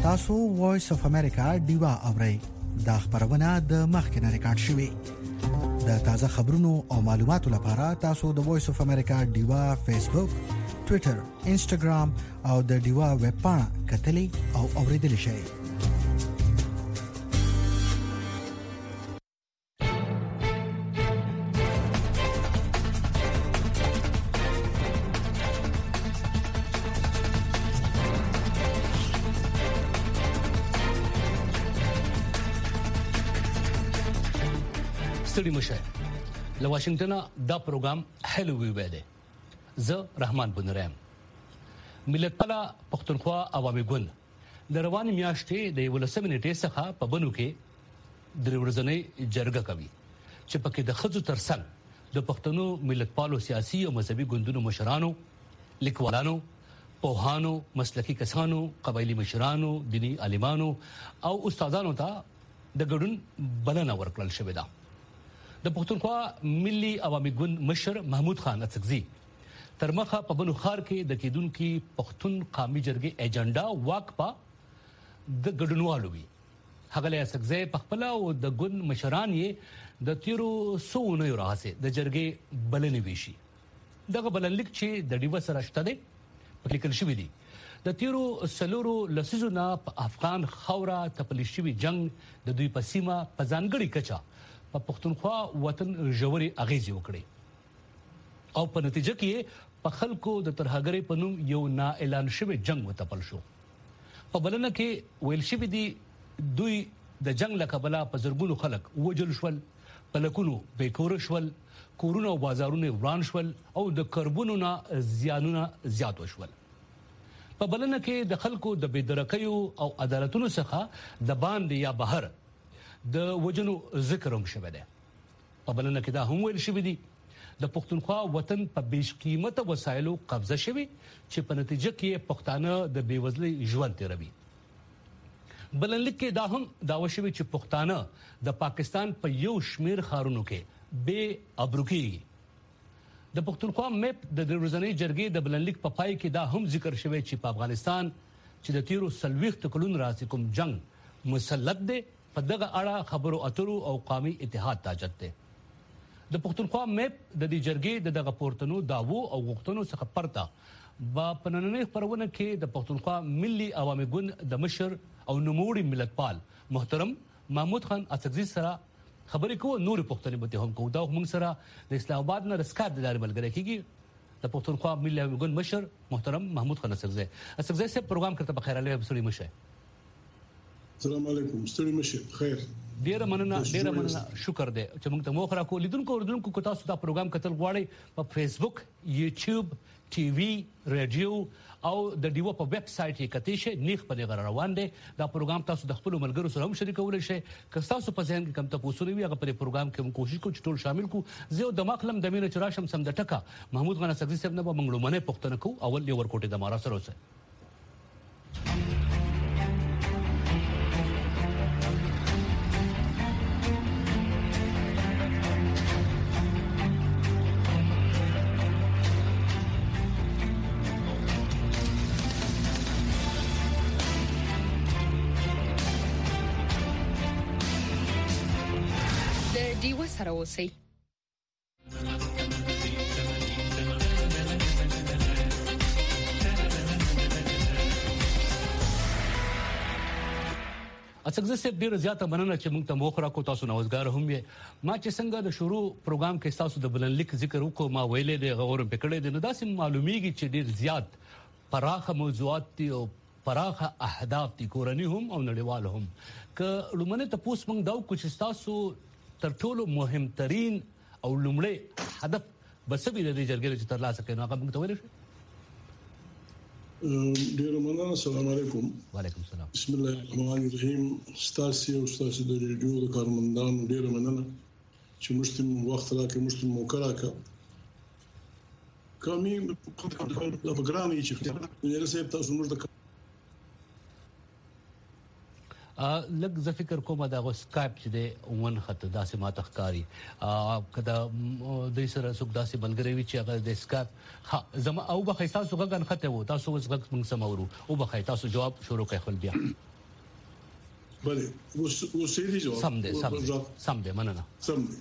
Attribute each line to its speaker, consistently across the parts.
Speaker 1: تاسو وایس اف امریکا ډیوا اورئ دا خبرونه د مخکنه ریکارډ شوې د تازه خبرونو او معلوماتو لپاره تاسو د وایس اف امریکا ډیوا فیسبوک ټوئیټر انسټاګرام او د ډیوا ویب پاڼه کتلې او اوریدل شئ.
Speaker 2: ستړي مشه له واشنگټن دا پروګرام هلو وی ویل زه رحمان بنرام ملت پالا پښتونخوا عوامي ګوند د روان میاشتې د 18 نیټې څخه په بنو کې د ورځنۍ جرګه کوي چې پکې د خځو ترڅنګ د پښتنو ملت پالو سیاسي او مذهبي ګوندونو مشرانو لیکوالانو پوهانو مسلکي کسانو قبایلی مشرانو دینی عالمانو او استادانو ته د ګډون بلنه ورکړل شوې ده. د پښتونخوا ملي عوامي ګوند مشر محمود خان اڅکزي تر مخه په بنو خار کې د کېدونکو پښتون قومي جرګې ایجنډا واکپا د ګډونوالو وی هغه له اڅکزي په خپل او د ګوند مشران یې د تیرو سونو راځي د جرګې بلنې ویشي دغه بلنلیک چې د ډیو سره شته دی په لیکل شوی دی د تیرو سلورو لسیزونه په افغان خاوره تپلیشوي جنگ د دوی په سیمه په ځانګړي کچا په پښتونخوا وطن ژوري اغیزې وکړي او په نتیجه کې په خلکو د ترهګرۍ په نوم یو نا اعلان شوی جنگ وتپل شو. په بلنه کې ویل شوی دی دوی د جنگ لکبلا په زرګونو خلک وجل شول په لکونو بیکور شول کورونه او بازارونه وران شول او د کربونو نه زیانونه زیات وشول. په بلنه کې د خلکو د بيدرکیو او عدالتونو څخه د باندې یا بهر د وجنو ذکر هم شوی دی. په بلنه کې دا هم ویل شوی دی د پښتونخوا وطن په بیش قیمته وسایلو قبضه شوی چې په نتیجه کې پښتانه د بیوزلۍ ژوند تیروي. بلنلیک کې دا هم داوا شوی چې پښتانه د پاکستان په یو شمیر خارونو کې بے ابروکی. د پښتونخوا میپ د ورځنۍ جرګې د بلنلیک په پای کې دا هم ذکر شوی چې په افغانستان چې د تیرو 40 کلونو راځي کوم جنگ مسلط دی په دغه اړه خبرو اترو او قومي اتحاد تاجت دی. د پښتونخوا میپ د دې جرګې دغه پورتنو داوو او غوښتنو څخه پرته با پنننې خبرونه کې د پښتونخوا ملي عوامي ګوند د مشر او نوموړي ملتپال محترم محمود خان اڅکزي سره خبرې کوو. نور پښتني به هم کوو. دا موږ سره د اسلام آباد نه رسکار د لارې ملګری کیږي د پښتونخوا ملي عوامي ګوند مشر محترم محمود خان اڅکزي. اڅکزي سے پروګرام کرته بخیر علی بسړي مشه.
Speaker 3: السلام علیکم ستړي مشه خیر.
Speaker 2: ډیر مننه شکر دی چې موږ ته مو خره کو لیدونکو اوردونکو کو تاسو دا پروګرام کتل غواړئ په فیسبوک یوټیوب ټي وي رادیو او د ډیو په ویب سټ کې کتئ شئ نیخ په غیر روان دی. دا پروګرام تاسو د خپل ملګرو سره هم شریکولای شئ. که تاسو په ذهن کې کوم تاسو وی هغه په پروګرام کې موږ کوشش کوو چې ټول شامل کو. زه د مخلم د مینه چراشم سم د ټکا محمود خان اڅکزي صاحب نه به موږ لمنه پښتنه کو اول یو ورکوټه د مارا سره اوسه.
Speaker 4: دیو سره اوسئ.
Speaker 2: اڅکزي صاحب ډیر زیاته مننه چې موږ ته موخره کو تاسو نوښتګار هم یې. ما چې څنګه د شروع پروګرام کې تاسو د بلنلیک ذکر وکړو ما ویلې د غور پکړې د نو داسې معلومیږي چې ډیر زیات پراخه موضوعات دي او پراخه اهداف دي کورنۍ هم او نړیوال هم. که لمنه ته پوس موږ دا کوم چې تاسو تر ټولو مهمترین او لومړی هدف بسوي د دې جرګې چې ترلاسه کړي هغه موږ ته ویل شي.
Speaker 3: ډیر مننه. السلام علیکم.
Speaker 2: وعلیکم السلام.
Speaker 3: بسم الله الرحمن الرحیم. ستاسو او ستاسو د ریډیو د کارمندانو ډیر مننه چې موږ ته وخت راکړئ موږ ته موقع راکړئ. کومي په پروګرام یې چې نه سه تاسو موږ د
Speaker 2: لږ زه فکر کوم دا غو سکایپ چې د ون خط داسې ما تخکاری کدا د سره څوک داسې بلګری وی چې هغه د سکایپ زما او به خیسا څوک غن خط وو تاسو وس غږ موږ سمورو او به خیسا جواب شروع کوي خپل بیا.
Speaker 3: بله وسیدي جواب
Speaker 2: سم دې مننه
Speaker 3: سم دي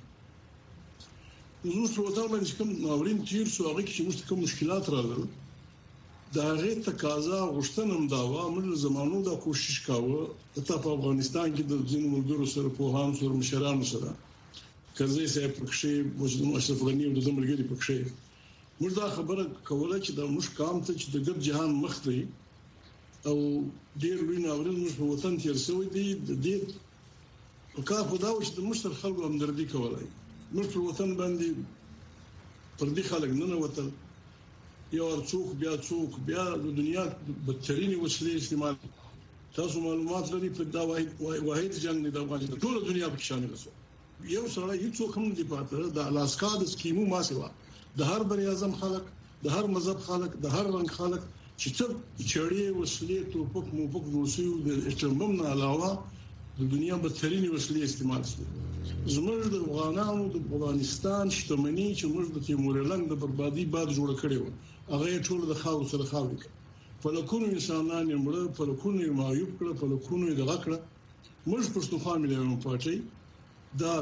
Speaker 3: نو څه وته باندې کوم ناورین تیر سو هغه کې چې کوم مشکلات راغلل دا غي تقاضا غوښتنم دا و موږ زمانو دا کوشش کاوه ته په افغانستان کې د ځینو ملګرو سره په هان سره مشرانو سره کزې سه پکښې مجدم اشرف غنی او د ملګری پکښې موږ دا خبره کوله چې دا موږ کام ته چې د ګډ جهان مخ دی او ډیر لوی ناورین موږ په وطن تیر سوی دی د دې کار په دا و چې د مشر خلکو همدردي کولای موږ په وطن باندې پر دې خلک نه وتل یو څوک بیا د دنیا بدترینی وسلې استعمال تاسو معلومات لري په دا واحد جنگ د افغانستان ټول دنیا په شامل شو یو سره یو څوک هم دی پاتره د الاسکا د سکیمو ما سوا د هر بر اعظم خلک د هر مذهب خلک د هر رنګ خلک چې څو چړې وسلې توپک موپک روسي او د اټوم نه علاوه د دنیا بدترینی وسلې استعمال شوه زموږ د افغانانو د افغانستان شتمنۍ چې موږ د تیمورلنګ د بربادي بعد جوړ کړي و هغه ټول د خاور سره خاور په لکونو انسانان یې مړ په لکونو یې معیوب کړ په لکونو یې دغه کړ موږ پښتونخوا ملي پارټي دا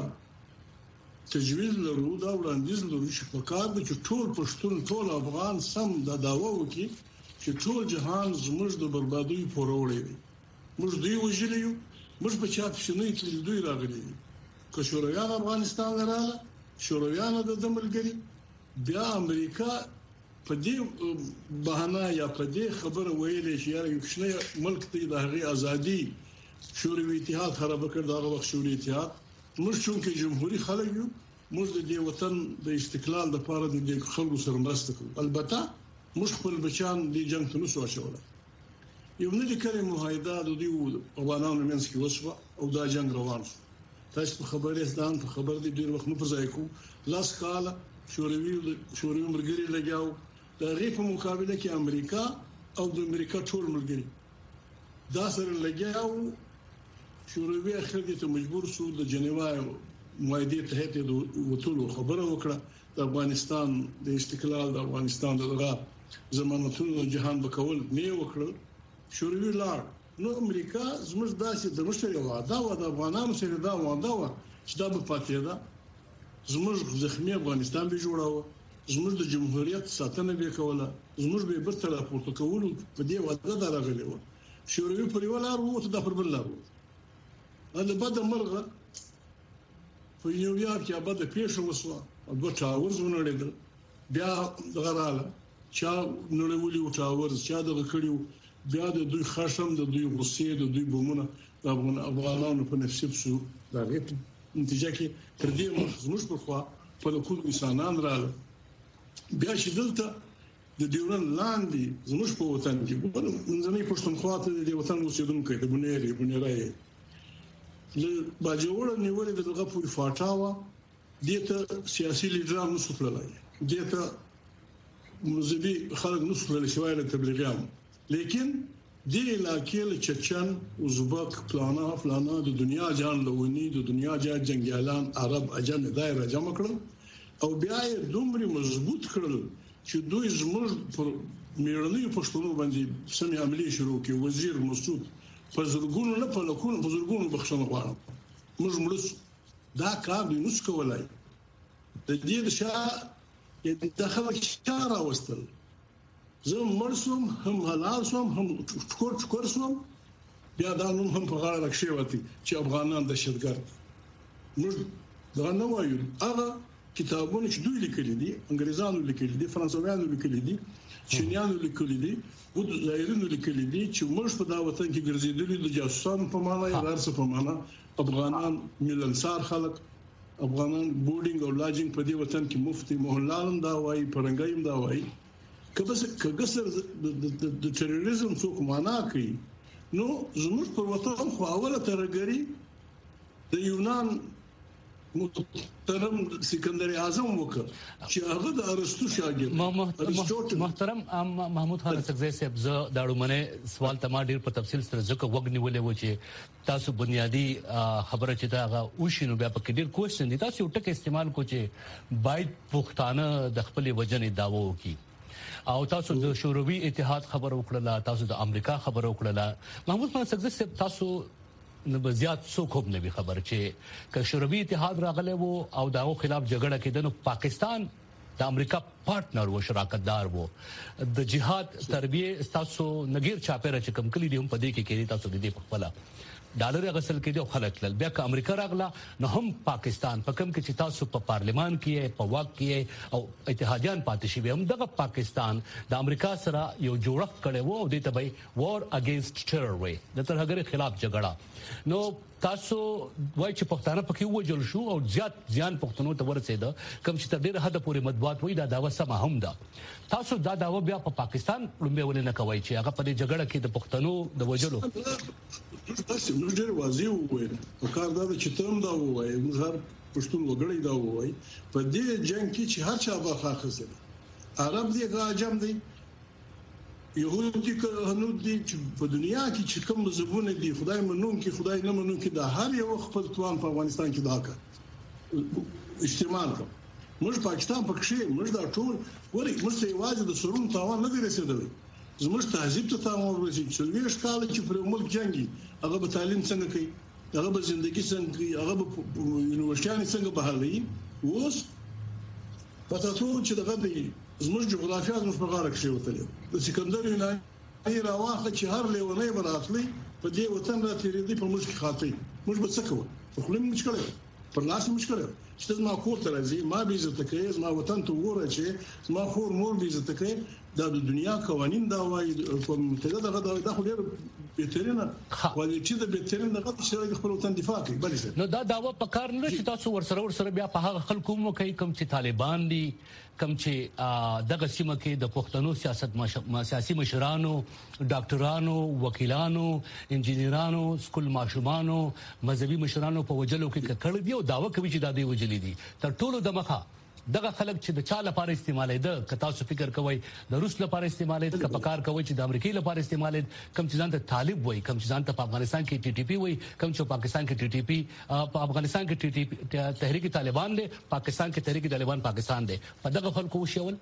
Speaker 3: تجویز لرو دا وړاندیز لرو چې په کار د ټول پښتون ټول افغان سم دا داوا وکړي چې ټول جهان زموږ د بربادي پوروړي دي موږ دوی وژلیو موږ په چا پښنې کې دوی راغلي که شورویان افغانستان لراله شورویان د دملګری بیا امریکا په دې بهانه یا په دې خبره ویلې چې یاره یو شنه ملک ته د هغه ازادي شوروي اتحاد خراب کړ دا وخت شوروي اتحاد موږ چې جمهوریت خلک یو موږ د دې وطن د استقلال لپاره د خلکو سره مرسته کوو البته موږ خپل بچان د جنگ ته نشو اچولای یو نه لیکلې معاهده د دې افغانانو منځ کې وشوه او دا جنگ روان شو تاسو خبرې ځان په خبر دي ډیر وخت نه پځای کو لاس کال شوروي مرګري لګاو د غي په مقابله کې امریکا او د امریکا ټول مرګري دا سره لګاو شوروي اخر دې ته مجبور شو د جنیوا معاهده ته د وټولو خبره وکړه د افغانستان د استقلال د افغانستان دغه ضمانتونو جهان بکول نه وکړل شوروي لار نو امریکا زموږ داسې د مشتري وعده او د افغانانو سره دا وعده و چې دا به پاتې ده زموږ زخمي افغانستان به جوړاوه زموږ د جمهوریت ساتنه به کوله زموږ به برتر راپورته کول په دې وعده درغلې و شوروي پر یو لار وو ته د پر بل لار وو دا بده مرغه په نیویارک کې بده پیښه وسوه او دوه ټاورز ونړېدل بیا دغراله چا نړیوالي ټاورز چا دغه کړیو بیا د دوی خشم د دوی غصې د دوی بمونه د افغانانو په نصیب شو دا غیب نتیجه کې تر دې زموږ په خوا په لکونو انسانان رااله بیا چې دلته د ډیورن لاندې زموږ په وطن کې منځنۍ پښتونخوا ته د وطن اوسیدونکو د بنیرای له باجوړ نیولې دغه پوری فاټاوه دته سیاسي لیډران نشو تللای دته مذهبي خلک نشو تللای شوای له تبلیغیان لیکن دې علاقې له چچن ازبک فلانا د دنیا جان لونی د دنیا جان جنگیالان عرب اجم دایره جمع کړل او بیا یې دومره مضبوط کړل چې دوی زموږ پر میړنیو پښتونو باندې سمې عملی شروع کړي وزیر مسعود فزرګونو نه په لکونو بزرګونو بخښنه غواړم موږ مړس دا کار دی نس کولای د دې د داخله چاره واستل زه مرسوم هم حلال سوم هم ټکور سوم بیا دا نوم هم په غاړه راکشي وتی چې افغانان دهشتګرد موږ دا نه وایو هغه کتابونه چې دوی لیکلي دي انګريزانو لیکلي دي فرانسویانو لیکلي دي چینیانو لیکلي دي او زایرینو لیکلي دي چې موږ په دا وطن کې ګرځېدلي د جاسوسانو په معنا یا درس په معنا افغانان ملنسار خلک افغانان بورډینګ او لاجینګ په دې وطن کې مفتي موهنلال دا وایي پرنګایم دا وایي کګسر د تروریزم څوک معنا کوي نو زموږ په وطن خو اوله ترګری د یونان محترم سکندر اعظم وکړ چې هغه د ارسطو شاګرد
Speaker 2: محترم محمود خان سکزی صاحب زه دا ډومنه سوال ته ما ډیر په تفصیل سره ځکه وګنیولې و چې تاسو بنیادی خبره چې دا اوشینو بیا په ډیر کوېشن دي تاسو ټکه استعمال کو چې باید پښتانه د خپل وجنې داوو کی او تاسو د شوروي اتحاد خبر وکړه تاسو د امریکا خبر وکړه محمود خان سکزی صاحب تاسو نه بزیات څوک هم نه وي خبر چې که شوروي اتحاد راغلی وو او دغه خلاف جګړه کېده نو پاکستان د امریکا پارټنر و شراکتدار وو د جهاد تربیه تاسو نګیر چاپیره چې کم کلی دی هم پدې کې کېږي تاسو دې په خپل ډالر غسل کې دی خلک لل بیا که امریکا راغله نو هم پاکستان په کم کې چې تاسو په پارلمان کې په واک کې او اتحادیان پاتې شي هم دغه پاکستان د امریکا سره یو جوړښت کړي وو او د تبعي وار اگینست ټیرر وي د ترهګر خلاف جګړه نو تاسو وای چې پښتانه پکې وجل شو او زیات ځان پښتنو ته ورسېده کوم چې تر ډیره حد پورې مطبوعات وای دا داوا سم هم ده تاسو دا داوا بیا په پاکستان لومبه ولې نه کوي چې هغه په دې جګړه کې د پښتنو د وجلو
Speaker 3: تاسو نو ډېر واضح وایي په کار دا چې تم دا وایي موږ هر پښتون وګړي دا وایي په دې جنگ کې چې هر چا برخه اخیستل عرب دي غاجم دي يهودي که هنود دي په دنیا کې چې کوم مذهبونه دي خدای منون کې خدای نه منون کې دا هر یو خپل توان په افغانستان کې دا کا استعمال کوي موږ پاکستان پکې موږ دا ټول ورې موږ ته یوازې د سرون تاوان نه دی رسیدلی زموږ تهذیب ته تاوان ورسېږي چې ویش کال چې پر ملک جنگي هغه به تعلیم څنګه کوي هغه به ژوندۍ څنګه کوي هغه به یونیورسيټي څنګه بهالي اوس پته ټول چې دغه دی زموږ جغرافیا زموږ په غاړه کې وتلې د سکندر یوناني راواخه چې هر لیونی براتلی په دې وطن را تیرېدی په موږ کې خاطي موږ به څه کوو خو خلک مشکله پر لاس مشکله چې ما کور ته راځي ما به عزت کوي ما وطن ته وره چې ما خور مور به عزت کوي د دنیا قوانين دا وایي په متحده دا خو ډېر بهترینه کوالټي د بهترین دغه چې خپل وطن دفاع کوي بلې
Speaker 2: نو دا داوا په کار نه چې تاسو ورسره بیا په هغه خلکو مو کوي کوم چې طالبان دي کوم چې دغه سیمه کې د پښتنو سیاسي مشرانو ډاکټرانو وکیلانو انجینرانو سکول ماشومانو مذهبي مشرانو په وجلو کې کړي دي او داوا کوي چې دا دی وجلي دي تر ټولو د مخه دغه خلک چې د چا لپاره استعمالي ده که تاسو فکر کوئ د روس لپاره استعمالي ده که په کار کوي چې د امریکای لپاره استعمالي کم چې ځان ته طالب وای کم چې ځان ته په افغانستان کې ټي ټي پی وای کم چې پاکستان کې ټي ټي پی په افغانستان کې ټي ټي پی تحریک طالبان له پاکستان کې تحریک طالبان پاکستان دی په دغه خلکو وشول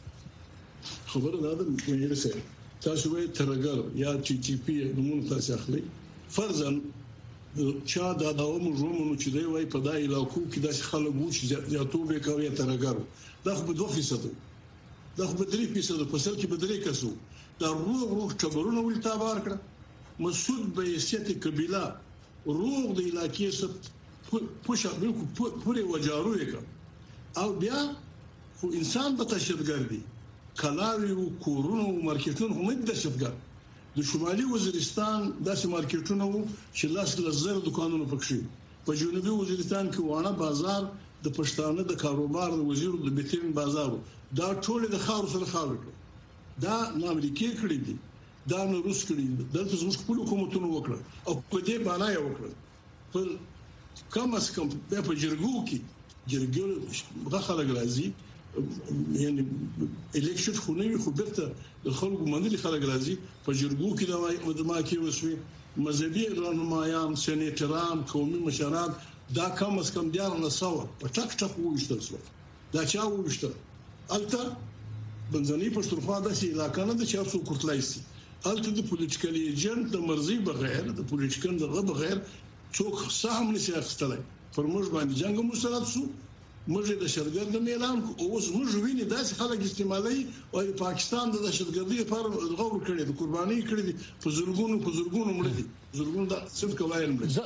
Speaker 3: خبره دا ده چې تاسو وایي ترګر یا ټي ټي پی نومونه تاسو اخلي فرضاً چا دا موږ ومنو چې دی وای په دای علاقو کې د خلک وو چې زیاتوبه کوي ترګرو دا خو په 2% دا خو په 3% په سل کې بدري کسو دا روغ چبرونه ول تابار کړ مسعود به حیثیت قبيله روغ د علاقې سره پوښه بالکل پوره وجارو یک او بیا خو انسان به تشدګردي کلاوي او کورونو مارکیټونو هم د تشدګر د شمالي وزیرستان داسې مارکیټونه وو چې لاس لزر دکانونه پکښې په جنوبي وزیرستان کې وانه بازار د پښتانه د کاروبار د وزیر د بهترین بازار دا ټول د خاور سره خاور دا نه امریکای کړی دي دا نه روس کړی دي دلته زموږ خپل حکومتونه وکړه او په دې باندې یې وکړه په کم اس کم په جرګو کې جرګو غخلګ راځي یعنی الیکشن خو نه خو برته د خلکو منلي خلک راځي په جرګو کې د ما کې وسوي مذهبي رهنمایان سېنیټران قومي مشران دا کم اس کم دیار نه سو په ټک ټک وښتل شو دا چا وښتل الته بنځنی پښتونخوا د سي علاقې نه د 400 کوټلای سي الته د پولیټیکل ایجنټ د مرزي بغیر د پولیټیکل دغه بغیر څوک سهم نشي اخستلای پر موږ باندې جنگ مسلط شو موږ د شرګرد اعلان او اوس موږ ویني داسې خلک استعمالي او پاکستان د دهشتګردي لپاره غوړ کړي د قرباني کړي په زورګونو مړ دي زورګونو دا څه کوي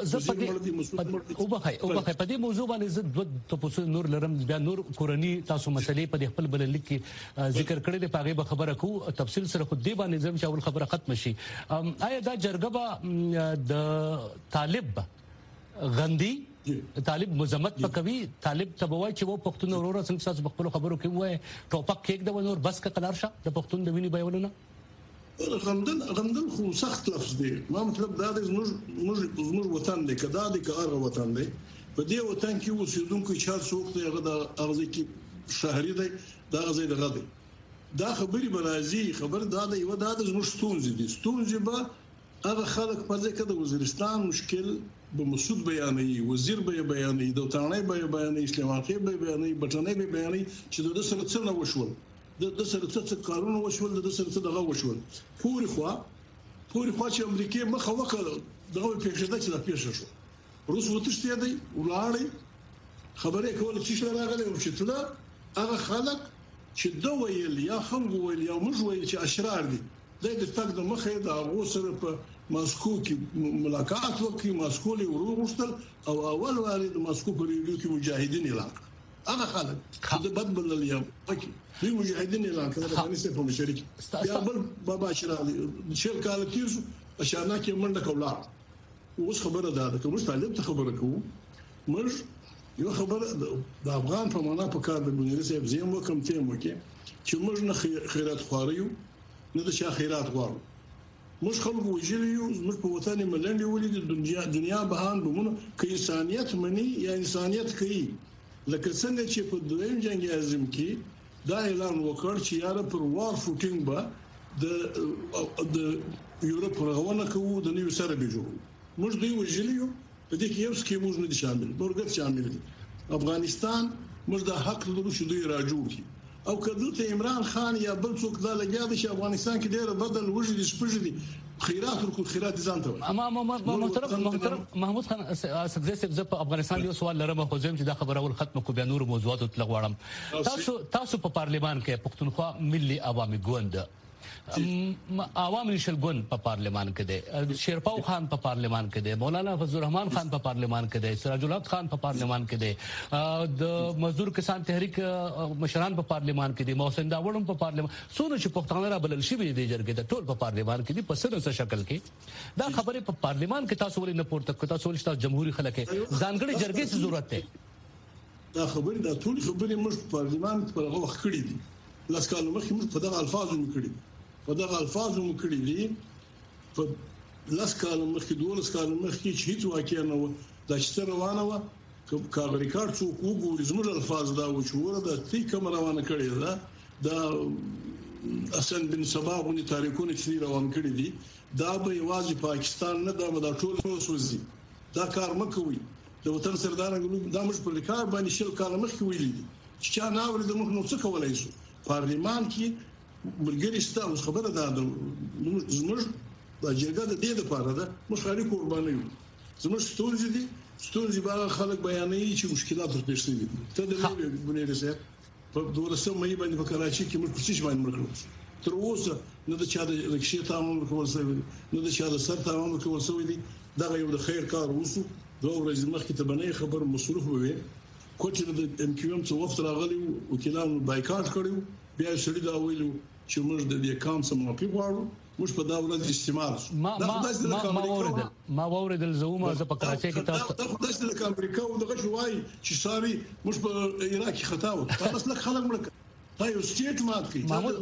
Speaker 2: او بخای په دې موضوع باندې زه تاسو نور لرم بیا نور کورنی تاسو مسلې په خپل بل لیک کې ذکر کړی دی په هغه خبره کو تفصیل سره خو دې باندې زم چې اول خبره ختم شي آیا دا جرګه د طالب غندي طالب مزمت پکوي طالب تبوای چې وو پښتون اورور څنګه تاسو خپل خبرو کې وای ټوپک کېک د ونور بس کا قلار شه د پښتون د ویني بیولونه
Speaker 3: غندل خو سخت لفظ دی ما مطلب دا د زموږ وطن دی کدا د کار وطن دی په دې وطن کې اوسیدونکو چې څوک دی هغه د ارزي کې شهري دی دا غزي دغه دی دا خبري برازي خبر دا دی و دا د زموږ ستونزې به هغه خلک په ځکه د وزیرستان مشکل به مسعود بیانوي وزیر به بیانوي د وطنۍ به بیانوي اسلام خې به بیانوي بټنۍ به بیانوي چې د سره څه نه وشول د سره څه کارونه وشول د سره څه دغه وشول پوری خوا چې امریکای مخه وکړه دغه پیښه چې دا پیښه شو روس وتښتې دی ولاړی خبرې کول چې راغلی او چې تل هغه خلک چې دوه ویل یا خلک ویل یا موږ ویل چې اشرار دي د تک د مخې د هغه سره په ماسکو کې ملاقات وکړي ماسکو له وروغشتل او اول واري د ماسکو په ریډیو کې مجاهدین اعلان هغه خلک د بدبل اليوم پکې دوی مجاهدین اعلان کړل د افغانستان په مشرق یا بل بابا شرالي شیل کال کیسو اشارنا کې منډه کوله اوس خبره ده کوم طالب ته خبره کوو موږ یو خبره د افغان په معنا په کار د بنیاد صاحب زم وکم ته مو کې چې موږ نه خیرات خواريو نه د شا خیرات غواړو موږ خلک وجلیو موږ په وطن ملنډي ولې د دنیا بهان بمونه کې انسانيت مني یا انسانيت کوي لکه څنګه چې په دویم جنگ عظیم کې دا اعلان وکړ چې یاره پر وار فوټینګ به د یورپ رغونه کوو د نوي سره به جوړو موږ دوی وجلیو په دې کې یو څه موږ نه دي شامل ورګت شامل دي افغانستان موږ د حق لرو چې دوی راجوړ کړي او کله ته عمران خان یا بل څوک دا لګیا دي چې افغانستان کې ډېر بدل وجدي سپږدي خیرات ورکو خیرات ځان ته
Speaker 2: محمود خان سګزه سب په افغانستان یو سوال لرم خو زم چې دا خبره ول ختم کو بیا نور موضوعات تلغواړم تاسو په پارلیمان کې پښتونخوا ملي عوامي ګوند عوام نشل ګوند په پارلیمان کې دی شیرپاو خان په پارلیمان کې دی مولانا فضل الرحمن خان په پارلیمان کې دی سراج الحق خان په پارلیمان کې دی د مزدور کسان تحریک مشران په پارلیمان کې دي محسن داوړم په پارلیمان سونه چې پښتانه را بلل شي دی جرګې د ټول په پارلیمان کې دي په سره شکل کې دا خبره په پارلیمان کې تاسو ولې نه پورته کوي تاسو ولې تاسو جمهوریت خلک ځانګړي جرګې څه ضرورت ده
Speaker 3: دا خبره د ټول خبرې موږ پارلیمان په هغه وخت کړی دي لاس کال مخکې موږ په دغه الفاظو کړی په دغه الفاظو کړی دي په لاس کال مخکې 12 کال مخکې چې هیڅ واقع نه و دا چې روانه و کاغذ ریکارډ څوک وګوري زموږ الفاظ دا و چې ورته د تی کوم روانه کړی دا حسن بن صباح غونې تاریخونه چې روان کړی دي دا به یوازې پاکستان نه دا ټول وسوځي دا کار مکوي د وطن سردارانو دا موږ په ریکارډ باندې شل کال مخکې ویلي دي چې چا نه ورته موږ نو څه کولای شو پارلیمان کې ملګری ستاسو خبره ده زموږ د جرګه د دې لپاره ده مشاري قرباني زموږ ستونزې باغ خلک بیانوي چې مشکلات ورپېښ دي ته د نوې بنیاد صاحب په 12 مې باندې په کراچي کې موږ کوشش باندې تر اوسه نه د چا د رکشې تامل کول شوی نه د چا د سر تامل کول شوی دي دا یو د خیر کار وسو دوه ورځې مخکې ته بنې خبر مصروف وي کوچ د ام کیو ام څو وخت راغلی وکیلانو بایکاټ کړو بیا سړي دا ویلو چې موږ د دې کام سم معافي غواړو موږ په دا ورځ استعمال
Speaker 2: ما ووردل زوما ز په کراچۍ کې تاسو
Speaker 3: د امریکا او دغه شوای چې ساري موږ په عراق کې خطا و تاسو لک خلک مړ دا یو سټیټ مات کی
Speaker 2: محمود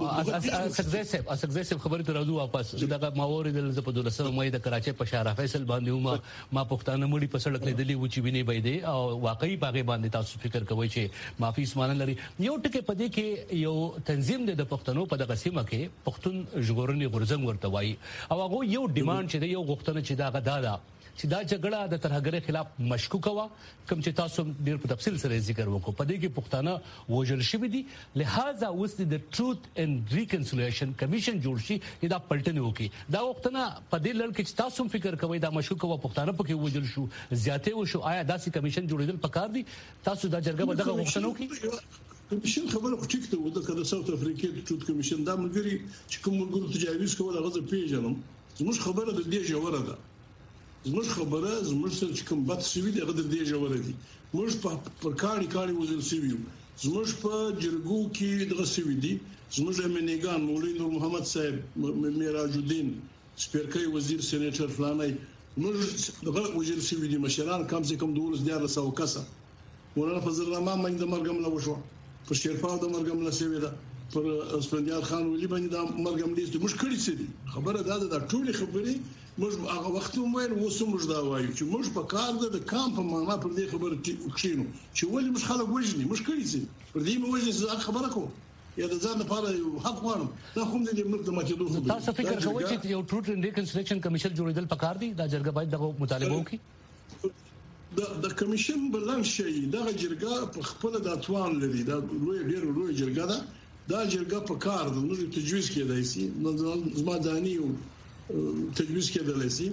Speaker 2: سګزه خبرې ته راځو واپس دغه ما ووردل ز په 12 مې د کراچۍ په شارع فیصل باندې ما پښتانه مړي په سړک لیدلې و چې ویني بيدې او واقعي باغې باندې تاسو فکر کوئ چې معافي اسمان لري یو ټکی په دې کې یو تنظیم د پښتنو په دغه سیمه کې پښتون ژغورنې غورځنګ ورته وایي او هغه یو ډیماند چې یو غوښتنه چې دا غدا چې دا جګړه د ترهګرۍ خلاف مشکوک و کوم چې تاسو ډیر په تفصیل سره ذکر وکړو په دې کې پښتانه وژل شوی دي لہذا اوس د ټروث اند ریکنسیلیشن کمیشن جوړ شي دا پلټنه وکړي دا وختونه په دې لړ کې چې تاسو فکر کوئ دا مشکوک و پښتانه پکې وژل شو زیاته وشو آیا داسې کمیشن جوړیدل پکار دي تاسو دا جرګه به دغه وختونه وکړي
Speaker 3: کمیشن خبره خو ټیک ته و د ساوث افریقا د ټروث کمیشن دا مګری چې کوم ګورو تجاویز کول هغه پیژنم زموږ خبره د دې جوړه ده زموږ خبره زموږ سره چې کوم بد سوي دغه د دې جوړه دي موږ په کاڼي وزل سوي زموږ په جرګو کې دغه سوي دي زموږ امنیګان مولوی نور محمد صاحب میراج الدین سپیرکای وزیر سېنیټر فلانای موږ دغه وزیر سوي دي مشران کم سے کم 12 کسه مولانا فضل الرحمن باندې د مرګ مله وشو په شیرپاو د مرګ مله سوي ده پر اسپندیار خان ولی باندې د مرګ مله دي مشکل څه دي خبره ده د ټولې خبرې موږ هغه وخت موږ وسمږ دا وایو چې موږ په کار د کام په معنا پر دې خبره کښینو چې ولې مش خلک وژني مشکل څه پر دې مو وژني ځکه خبره کوم یا د ځان لپاره حق غواړم دا هم د موږ د ماکیدو خبره
Speaker 2: تاسو فکر کوئ چې یو ټروث اند ریکنسیلیشن کمیشن جوړیدل پکار دي دا جرګه باید دغه مطالبه وکړي
Speaker 3: د کمیشن بلنګ شي دغه جرګه په خپل د اتوان لري دا ډېر لوی جرګه ده دا جرګه په کار د نور تجویز کېدای شي زما دانی او تجویز کېدای شي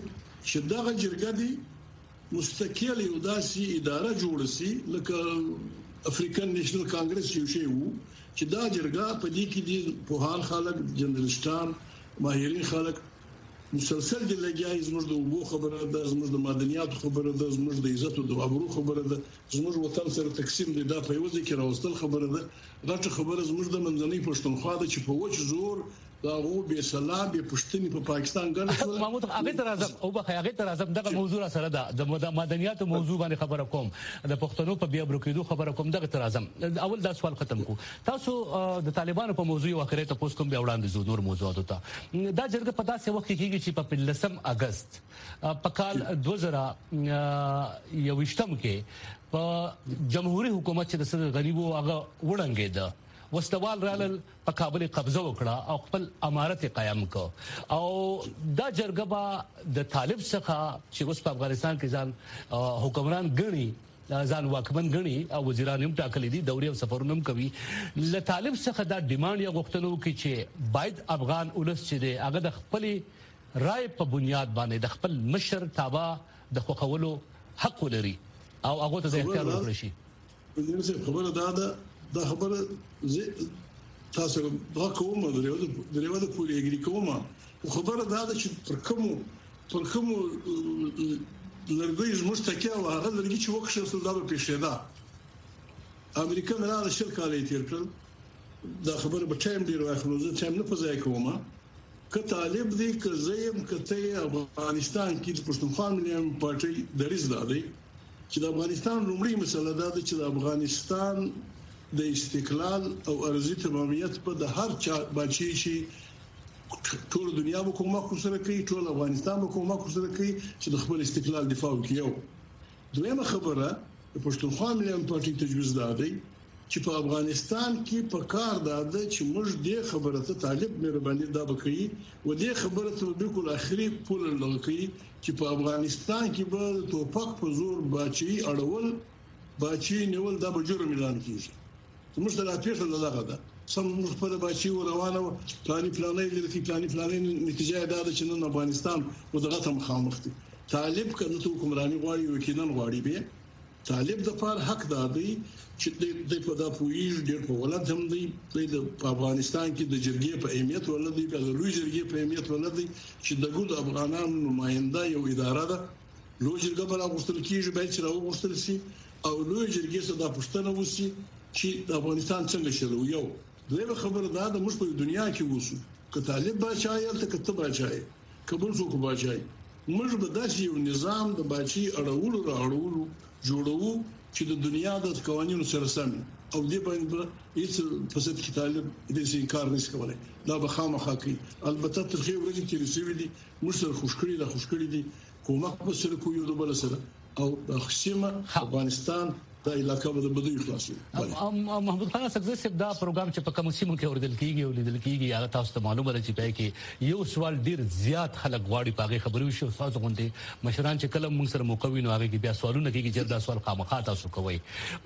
Speaker 3: چې دغه جرګه دي مستقل یو داسې اداره جوړ شي لکه افریقن نېشنل کانګرس یو شی وو چې دا جرګه په دې کې دي په خلک جنرالستان ماهرین خلک مسلسل دي لګیای زموږ د وګو خبره ده زموږ د مدنیات خبره ده زموږ د عزت او د ابرو خبره ده زموږ وطن سره تقسیم دي دا په یو ځای کې راوستل خبره ده غټه خبره زموږ د منځنۍ پښتونخوا ده چې په وچ زور دا غو به سلام به پښتني په پاکستان ګرځول
Speaker 2: محمود هغه تر اعظم او به هغه تر اعظم دغه موضوع سره د مدنیات موضوع باندې خبره کوم د پښتنو په بیا برکېدو خبره کوم دغه تر اعظم اول دا سوال ختم کو تاسو د طالبانو په موضوع واخره ته پوس کوم بیا وړاندې زو نور موضوعات ته دا جرګه په داسې وخت کې کېږي چې په 15 اگست په کال 2021 کې په جمهوریت حکومت چې د سر غریبو هغه وړاندې ده وسوال رالل په کابل قبضه وکړه او خپل امارت قائم کو او دا جرګه با د طالب څخه چې اوس په افغانستان کې ځان حکمران ګڼي ځان واکمن ګڼي او وزیران هم ټاکلي دي دوري او سفرونه هم کوي له طالب څخه دا ډیماند یا غوښتنه وکړي چې باید افغان ولس چې دی هغه د خپل رائے په بنیاد باندې د خپل مشر تابع د خوښولو حق ولري او هغه ته د اختیار ورکړي شي
Speaker 3: خبره دا خبره تاسو دا کومه درېو د پوری اګری کومه خبره دا چې پر کوم لرګي زموږ تکیه او هغه لرګي چې وکړل سول دا په پیښه امریکا نه راځي شل کالې تیر کړل دا خبره په ټایم ډیر واخلو زه ټایم نه پځای کومه که طالب دی که زیم کته افغانستان کې د پښتونخوا ملي پارټي دریز دادی چې د افغانستان لومړی مسله دا ده چې د افغانستان د استقلال او ارضي تمامیت په د هر چا بچی شي ټول دنیا به کومه سره کوي ټول افغانستان به کومه سره کوي چې د خپل استقلال دفاع وکړي دویمه خبره د پښتونخوا ملي پارټي تجویز دادی چې په افغانستان کې په کار داده چې موږ د خبره ته طالب مهرباني دا وکړي و دې خبره ته بالکل اخري پول لګي چې په افغانستان کې به توپک په زور بچي اړول بچي نیول دا به جرم اعلان کیږي موږ ته لا پیښه دغه ده سم موږ په بچي روانه پلانې لري پلانې نتیجه دا ده چې نن افغانستان ودغه ته مخامخ دي طالب کنه ته حکمرانی غواړي وکینن غواړي به طالب د پاره حق دی چې د په دا پویل ډېر په ولادت هم دی د افغانستان کې د جرګې په اهمیت ولدي د لوی جرګې په اهمیت ولدي چې د ګډ افغانانو نماینده یو اداره ده لوی جرګه بل غوښتل کیږي باید چې راوغوښتل شي او لوی جرګې څخه د پښتنه وسی چې د افغانستان څنګه شلو یو دغه خبره دا د موږ په دنیا کې وسو که طالب بچای ته کته بچای کبل څوک بچای موږ به داسې یو نظام د بچي اړولو جوړو چې د دنیا د قوانینو سره سم او دې باندې هیڅ فساد کې طالب دې انکار نشي کولای دا به خامخا کوي البته تر خو ورځې کې رسېږي دي موږ سره خوشکړي دي کومه په سره کوی د بل سره او د خصيمه افغانستان دا علاقه به د بدوي خلاصو
Speaker 2: محمود خان سګزه صاحب دا پروګرام چې په کوم سیمو کې اوردل کیږي او لیدل کیږي هغه تاسو ته معلومه ده چې پای کې یو سوال ډیر زیات خلک غواړي پاغه خبرو شو تاسو غونډه مشران چې کلم موږ سره موقوي نو هغه کې بیا سوالونه کیږي چې دا سوال خامخا تاسو کوي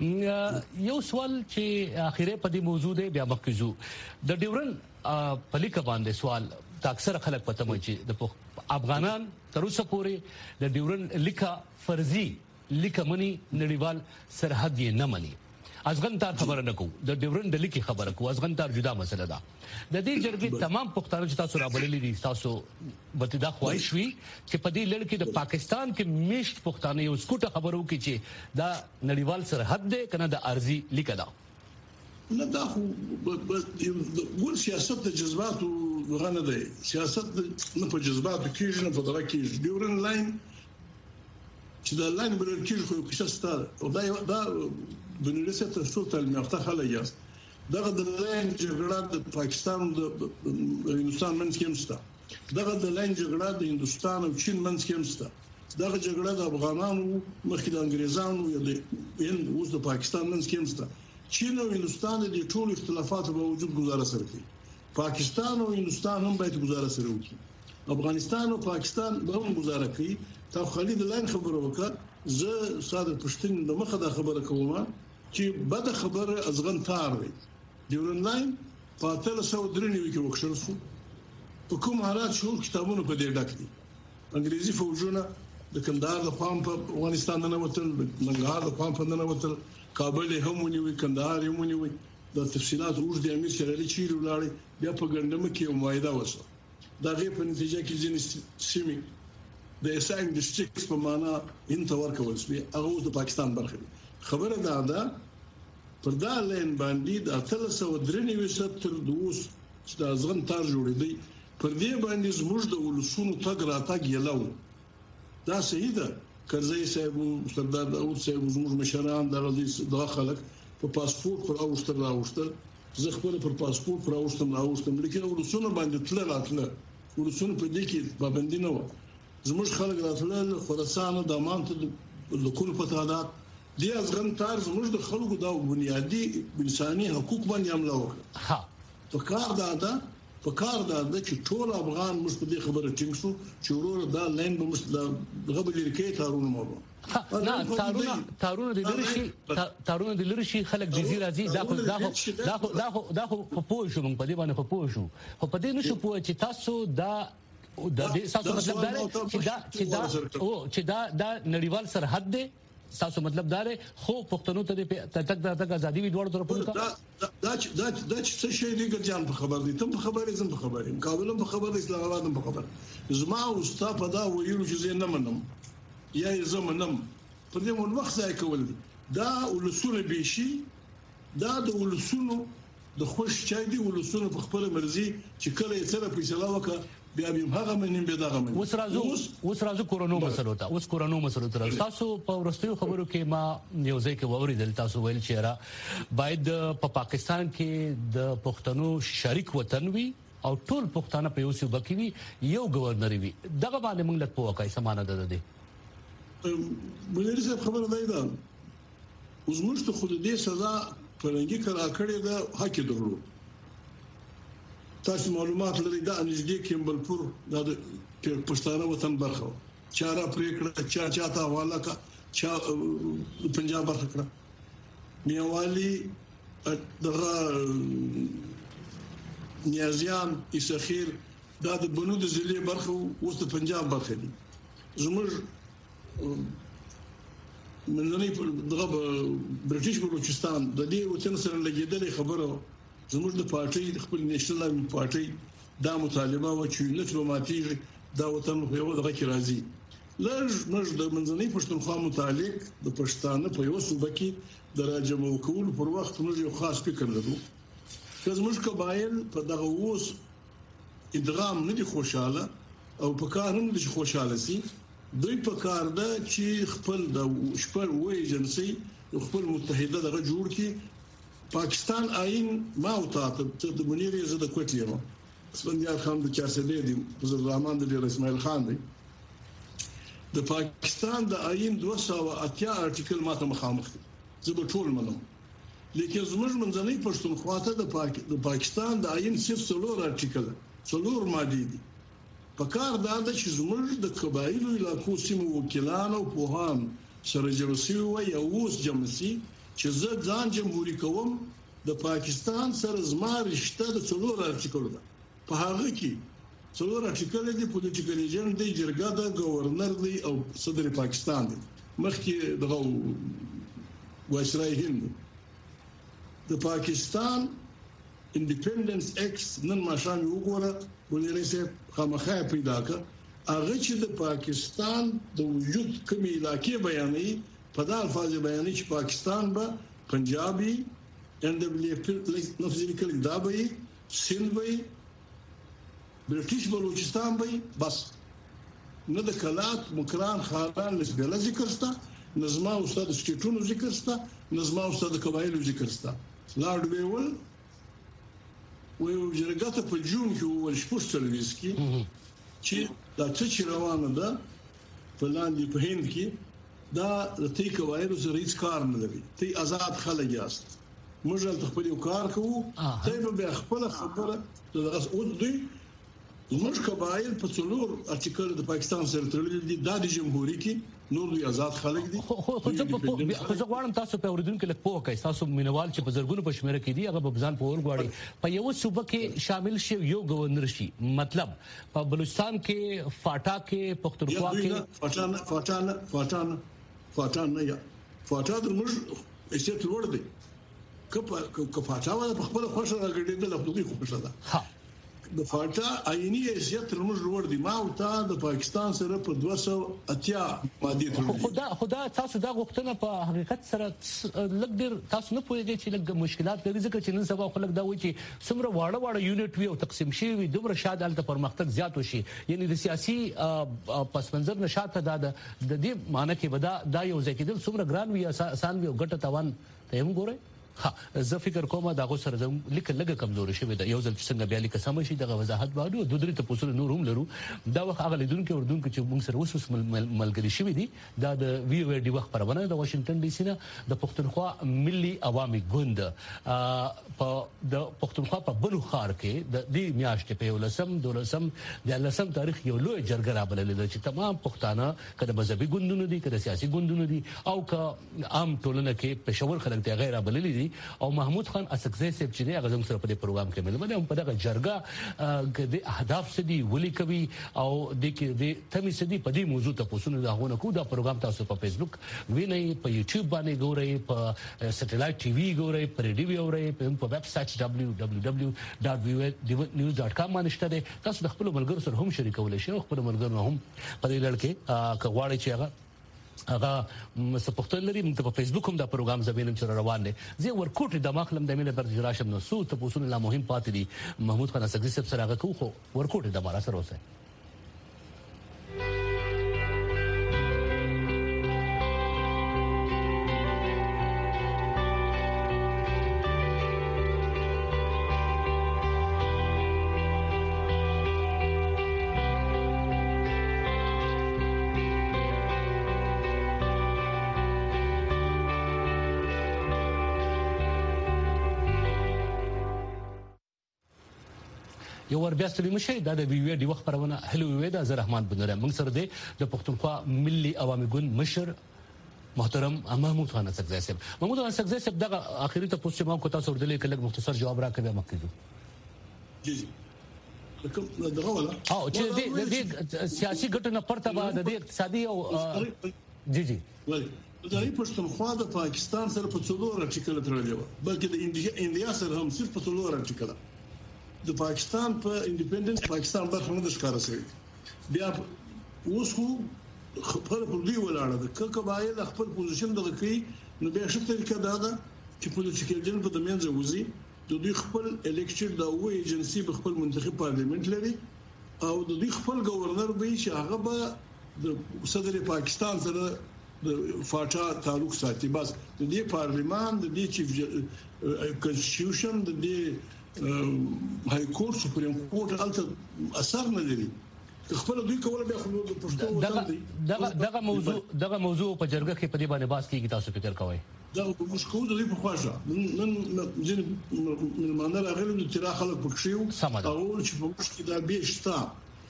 Speaker 2: یو سوال چې اخیره په دې موضوع دی بیا مخکزو د ډیورن په لیک باندې سوال اکثر خلک پته مې چې د افغانان تر اوسه پورې د ډیورن لیکه فرضي لیکه منی نړیوال سرحد یې نه مني ازغنتار خبره نه کو د ډیورن د لیکي خبره کو ازغنتار جدا مسله ده د دې جرګې تمام پښتانه چې تاسو رابللې دي تاسو بتدا خواهش وي چې په دې لړ کې د پاکستان کې میشت پښتانه یو سکوټه خبرو کې چې دا نړیوال سرحد دی کنه د ارضي لیکه ده
Speaker 3: نه دا ګول سیاست د جذباتو غنه دی سیاست نه په جذباتو کې نه په دغه کې ډیورن لاین چې دا لاین بل کې خو کیسه ستاره او دا د یونیورسيټي سلطه المفتاح خلایاست دغه د لاین جګړه د پاکستان د هندستان منځ کې مسته دغه د لاین جګړه د هندستان او چین منځ کې مسته دغه جګړه د افغانانو مخکې د انګريزانو یا د هند اوس د پاکستان منځ کې مسته چین او هندستان د ټولو اختلافاتو په وجود گزاره سره کوي پاکستان او هندستان هم باید گزاره سره وکړي افغانستان او پاکستان به هم گزاره کوي تا خالد لاین خبره وکړه زه صادر پښتون د مخه دا خبره کوم چې بده خبره ازغن تار دی ډیورن لاین په 393 کې وکړل شو په کوم حالات شو کتابونه په دې ډک دي انګريزي فوجونه د کندهار د خام په افغانستان نه وتل ننګرهار د خام په نه وتل کابل هم ونیوي کندهار هم ونیوي د تفصيلات روز د امیر شېر علي چیرې ولاړې بیا په ګندمه کې معاهده وشوه دا غي په نتیجه کې ځینې سیمې د اسنګ ډیسټریکټس په معنا انتور کول شي هغه د پاکستان برخه خبره ده پر دا لین باندې د 393 تر 200 چې د ځغن تار جوړې دی پر دې باندې زموږ د ولسونو تګ راتګ یلو دا صحیح ده کرزی صاحب سردار داوود صاحب زموږ مشران د خلک په پاسپورت پر اوشتل زه خپل پر پاسپورت پر اوشتم لیکن ولسونو باندې تل راتله ولسونو په دې کې پابندي نه و زموږ خلک راتله خراسان د امانت د کول په تعداد دي ازغن تار زموږ د خلکو د بنیادی انساني حقوق باندې عمله وکړه
Speaker 2: ها
Speaker 3: په کار دا چې ټول افغان مش په دې خبره ټینګ شو چې ورور دا لاین به مش د غبل لري تارونه مو
Speaker 2: نه تارونه د لری خلک د زیرازي دا په پوه شو موږ په دې باندې په پوه شو خو په دې نشو پوه چې تاسو دا تاسو مطلب دا چې دا نړیوال سرحد دی تاسو مطلب دا خو پښتنو ته تک ازادي وی دوړ طرفونو ته
Speaker 3: دا څه شي دی ګرځان په خبر دي تم په خبرې زم په خبرې مقابله په خبر اسلام آباد په خبر زما او ستا په دا ویلو چې زه نه منم یا زمنم په دې مون وخت ځای کول دا ولسونه بيشي دا د ولسونو د خوش چای دی ولسونه په خپل مرزي چې کله یې سره فیصله وکړه بیا به هغه منیم به دغه منیم
Speaker 2: اوس راځو کورونو مسلو ته تاسو په ورستیو خبرو کې ما یو ځای کې ووریدل تاسو ویل چې را باید په پاکستان کې د پښتنو شریک وطن وي او ټول پښتانه په یو صوبه کې وي یو گورنر وي دغه باندې موږ لږ پوښتنه سمانه ده
Speaker 3: ملي صاحب خبره ده اوس موږ ته خود دې سزا پرنګي کرا کړې ده حق درلو تاسو معلومات لري دا نږدې کیمبلپور د پښتانه وطن برخه چاره پریکړه چاته حواله کا پنجاب برخه کړه میوالي دغه نیازیان اسخیر دا د بنو د ضلع برخه او د پنجاب برخه دي زموږ منځنۍ دغه برټیش بلوچستان د دې وطن سره لګیدلې خبره زموږ د پارټي خپل نېشنل پارټي دا مطالبه و چې لټروماتیک دا وطن په یو دغه کې راځي لږ د منځنۍ پښتونخوا متعلق د پښتانه په یو صوبه کې د راجمو کول پر وخت موږ یو خاص فکر لرو چې زموږ قبایل په دغه اوس ادغام نه دي خوشاله او په کار هم دي خوشاله سي دوی په کار ده چې خپل د شپږ وې ایجنسي خپل متحده دغه جوړ کړي پاکستان آئین ما او تاسو د منیر زه د کوټې ما اسفندیار خان د چارسدې دي حضرت الرحمن د اسماعیل خان دی د پاکستان د آئین 280 ارټیکل ماته مخامخ دي زه به ټول منم لیکن زموږ منځنۍ پښتونخوا ته د پاکستان د آئین صرف 4 ارټیکل 4 ماده دي په کار دا چې زموږ د قبایلو علاقو سیمو وکیلان او پوهان سره جوړسي وي او اوس جمسي چې زه ځان جمهوریت کوم د پاکستان سره زما رشته د 4 ارټیکل ده په هغه کې 4 ارټیکل دي پولیټیکل ایجنټ دی جرګه د گورنر دی او صدر پاکستان دی مخکې دغه وایسرای هند د پاکستان انډیپندنس ایکټ نن ماشام یو ګوره ولې سه خامخا پیدا کړ هغه چې د پاکستان د وجود کومې علاقې بیانې په دا الفاظ بیانې چې پاکستان به پنجابي NWF نفسي کلی دا به سند به برټیش بلوچستان به بس نه د کلات مکران خاران لسبله ذکر ستا نظم او استاد سټیټونو ذکر ستا نظم او استاد قبایلو ذکر ستا لارډ ویول جرګه په جون کې ول شپږ سرویس کې چې دا چې روانه ده په لاندې په هند کې دا د تی کوایرو سره هیڅ کار نه لري تی آزاد خلک یاست موږ خپل یو کار کوو ته به خپل خبره دغه او دوی موږ قبایل په څلور ارټیکل د پاکستان سره تړلي دي د جمهوریت کې نور دوی آزاد خلک دي.
Speaker 2: خو زه غواړم تاسو په اوریدونکو لږ پوه کړئ، تاسو مینوال چې په زرګونو په شمیره کې دي هغه په ځان پوهول غواړي په یو صوبه کې شامل شي یو گورنر شي، مطلب په بلوچستان کې فاټا کې پښتونخوا کې
Speaker 3: فاټا نه یا فاټا د موږ ایسه ور دي که فاټا ولا په خپل خوښه راګړي د خپل خوښه ده. د فاټا عیني حیثیت موږ ورور دي ما او تا د پاکستان سره په 280 ماده تړلې.
Speaker 2: خدا تاسو دا غوښتنه په حقیقت سره لږ ډیر تاسو نه پوهیږئ چې لږ مشکلات لري ځکه چې نن سبا خلک دا وایي چې څومره واړه یونټ وي او تقسیم شي وي دومره شاید الته پرمختګ زیات وشي، یعنی د سیاسي پس منظر نشاته دا د دې معنی کې دا یو ځای کېدل څومره ګران وي آسان وي او ګټه تاوان ته هم ګورئ. زه فکر کوم دا غو سره لیک لګه کمزوري شوی دا یو ځل څنګه بیا لیک سم شي دغه وضاحت باندې د درې ته پوسره نور هم لرو. دا وخت هغه لیدونکو چې موږ سره وسوس ملګری شوی دي دا د وی او ډي وخت پرونه د واشنگټن ډي سي نه د پښتونخوا ملي عوامي ګوند په د پښتونخوا په بلو خار کې د دې میاشتې په 12 تاریخ یو لوی جرګه را بللې چې تمام پښتانه کله مذهبي ګوندونه دي کله سیاسي ګوندونه دي او که عام ټولنه کې پېښور خلک ته غیر بللې دي او محمود خان اسکزی صاحب چې هغه زموږ سره په دې پروګرام کې ملمنه هم په دغه جرګه د اهداف سدي ولي کوي او د تمي سدي په دې موضوع ته پوښتنه داونه کو دا پروګرام تاسو په فیسبوک وینئ، په یوټیوب باندې ګورئ، په سټلایټ ټي وي ګورئ، په ریډیو اورئ، په ویب سایټ www.news.com باندې شته. تاسو د خپل ملګرو سره هم شریکولای شئ، خپل ملګرو هم په دې لړ کې کغواړي چې هغه سپورټ لري. موږ په فیسبوک هم دا پروګرام زبینم چې روان دي. زه ورکوټ د ماخلم د مینه پر جراشم نو سو ته پوسونه لا مهم پاتې دي. محمود خان اسکزی صاحب سره هغه کو ورکوټ د مارا سره اوسه. یو ور بیا ستړي مشه دا د وی ډي وخت پرونه هلو وی دا زه رحمان بنره موږ سره د پښتونخوا ملي عوامي ګوند مشر محترم محمود خان اسکزی صاحب. محمود خان اسکزی صاحب دا اخیری ته پوښتنه ما کو تاسو ورته کله مختصر جواب راکړم مکتوب
Speaker 3: جی دغه ولا
Speaker 2: او چې د سیاسي ګټو نه پرته بعد د اقتصادي او جی
Speaker 3: ولی د پښتونخوا د پاکستان سره په څلور ارتیکل تړلې و بلکې د انډیا سره هم صرف په څلور ارتیکل د پاکستان په انډیپندنس پاکستان برخه نه ښکارا شوی بیا اوس خبر په دی ولاړه د قبایل خپل پوزیشن دغه کوي نو بیا شته طریقه دا ده چې پولیټیکل جن په دمنځ وځي د دوی خپل الیکشن دا و ایجنسی په خپل منتخب پارلیمنت لري او د دوی خپل گورنر به چې هغه به د صدر پاکستان سره د فاټا تعلق ساتي. بس د دې پارلیمان د دې چیف کنسټیټیوشن د دې هاي کورټ سپریم کورټ الته اثر نه لري خپل دوی کوله بیا خو د پښتو
Speaker 2: دغه موضوع په جرګه کې په دې باندې باس کیږي تاسو فکر کوئ
Speaker 3: دا مشکو د دې په خواشه نن ځین معنی راغلی د تیرا خلک پکښیو او چې په مشکې دا بیشتا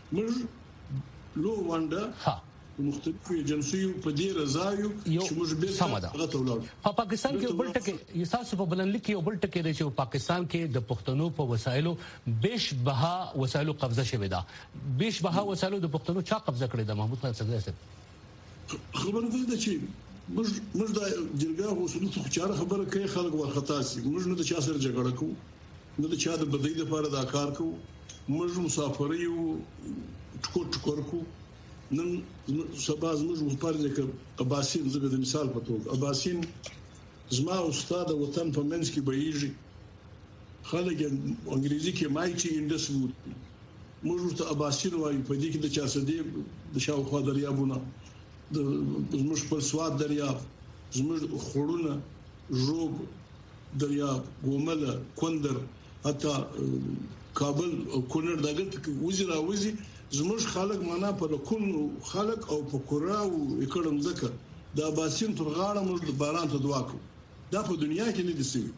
Speaker 3: موږ لو وانډه مختلفو ایجنسیو په دې رضایو چې موږ به غټولو
Speaker 2: په پاکستان کې بل ټکی یساسو په بلنلیک کې بل ټکی دی چې پاکستان کې د پښتنو په وسایلو بیش بها وسایلو قبضه شوې ده. بیش بها وسایلو د پښتنو چا قبضه کړې ده محمود خان اسکزی صاحب؟
Speaker 3: خبره ده چې موږ د جرګه غوښتنې څخه چاره خبره کوي خلک ورخطا سي موږ نه د چا سره جګړه کوو نه د چا د بدۍ لپاره دا کار کوو موږ مسافر یو ټکور کوو. نن سبا زموږ مپارځه ک اباسین زګه د مثال په توګه اباسین زما استاد وطن په منځ کې بهیږي خلک انګریزي کې مایټي انډس وو موږ ته اباسین وایو په دې کې د چا سدي د شاوخوا دریابونه د زموږ پر سواد دریاب زموږ خړونه ژوب دریاب ګومله کندر حتی کابل او کونړ دغه وزیرا وزي زموږ خلک معنا په لکون خلک او په کوراو کړم ځکه د اباسین تر غاړه موږ د باران ته دعا کوو دا په دنیا کې نه دي سوي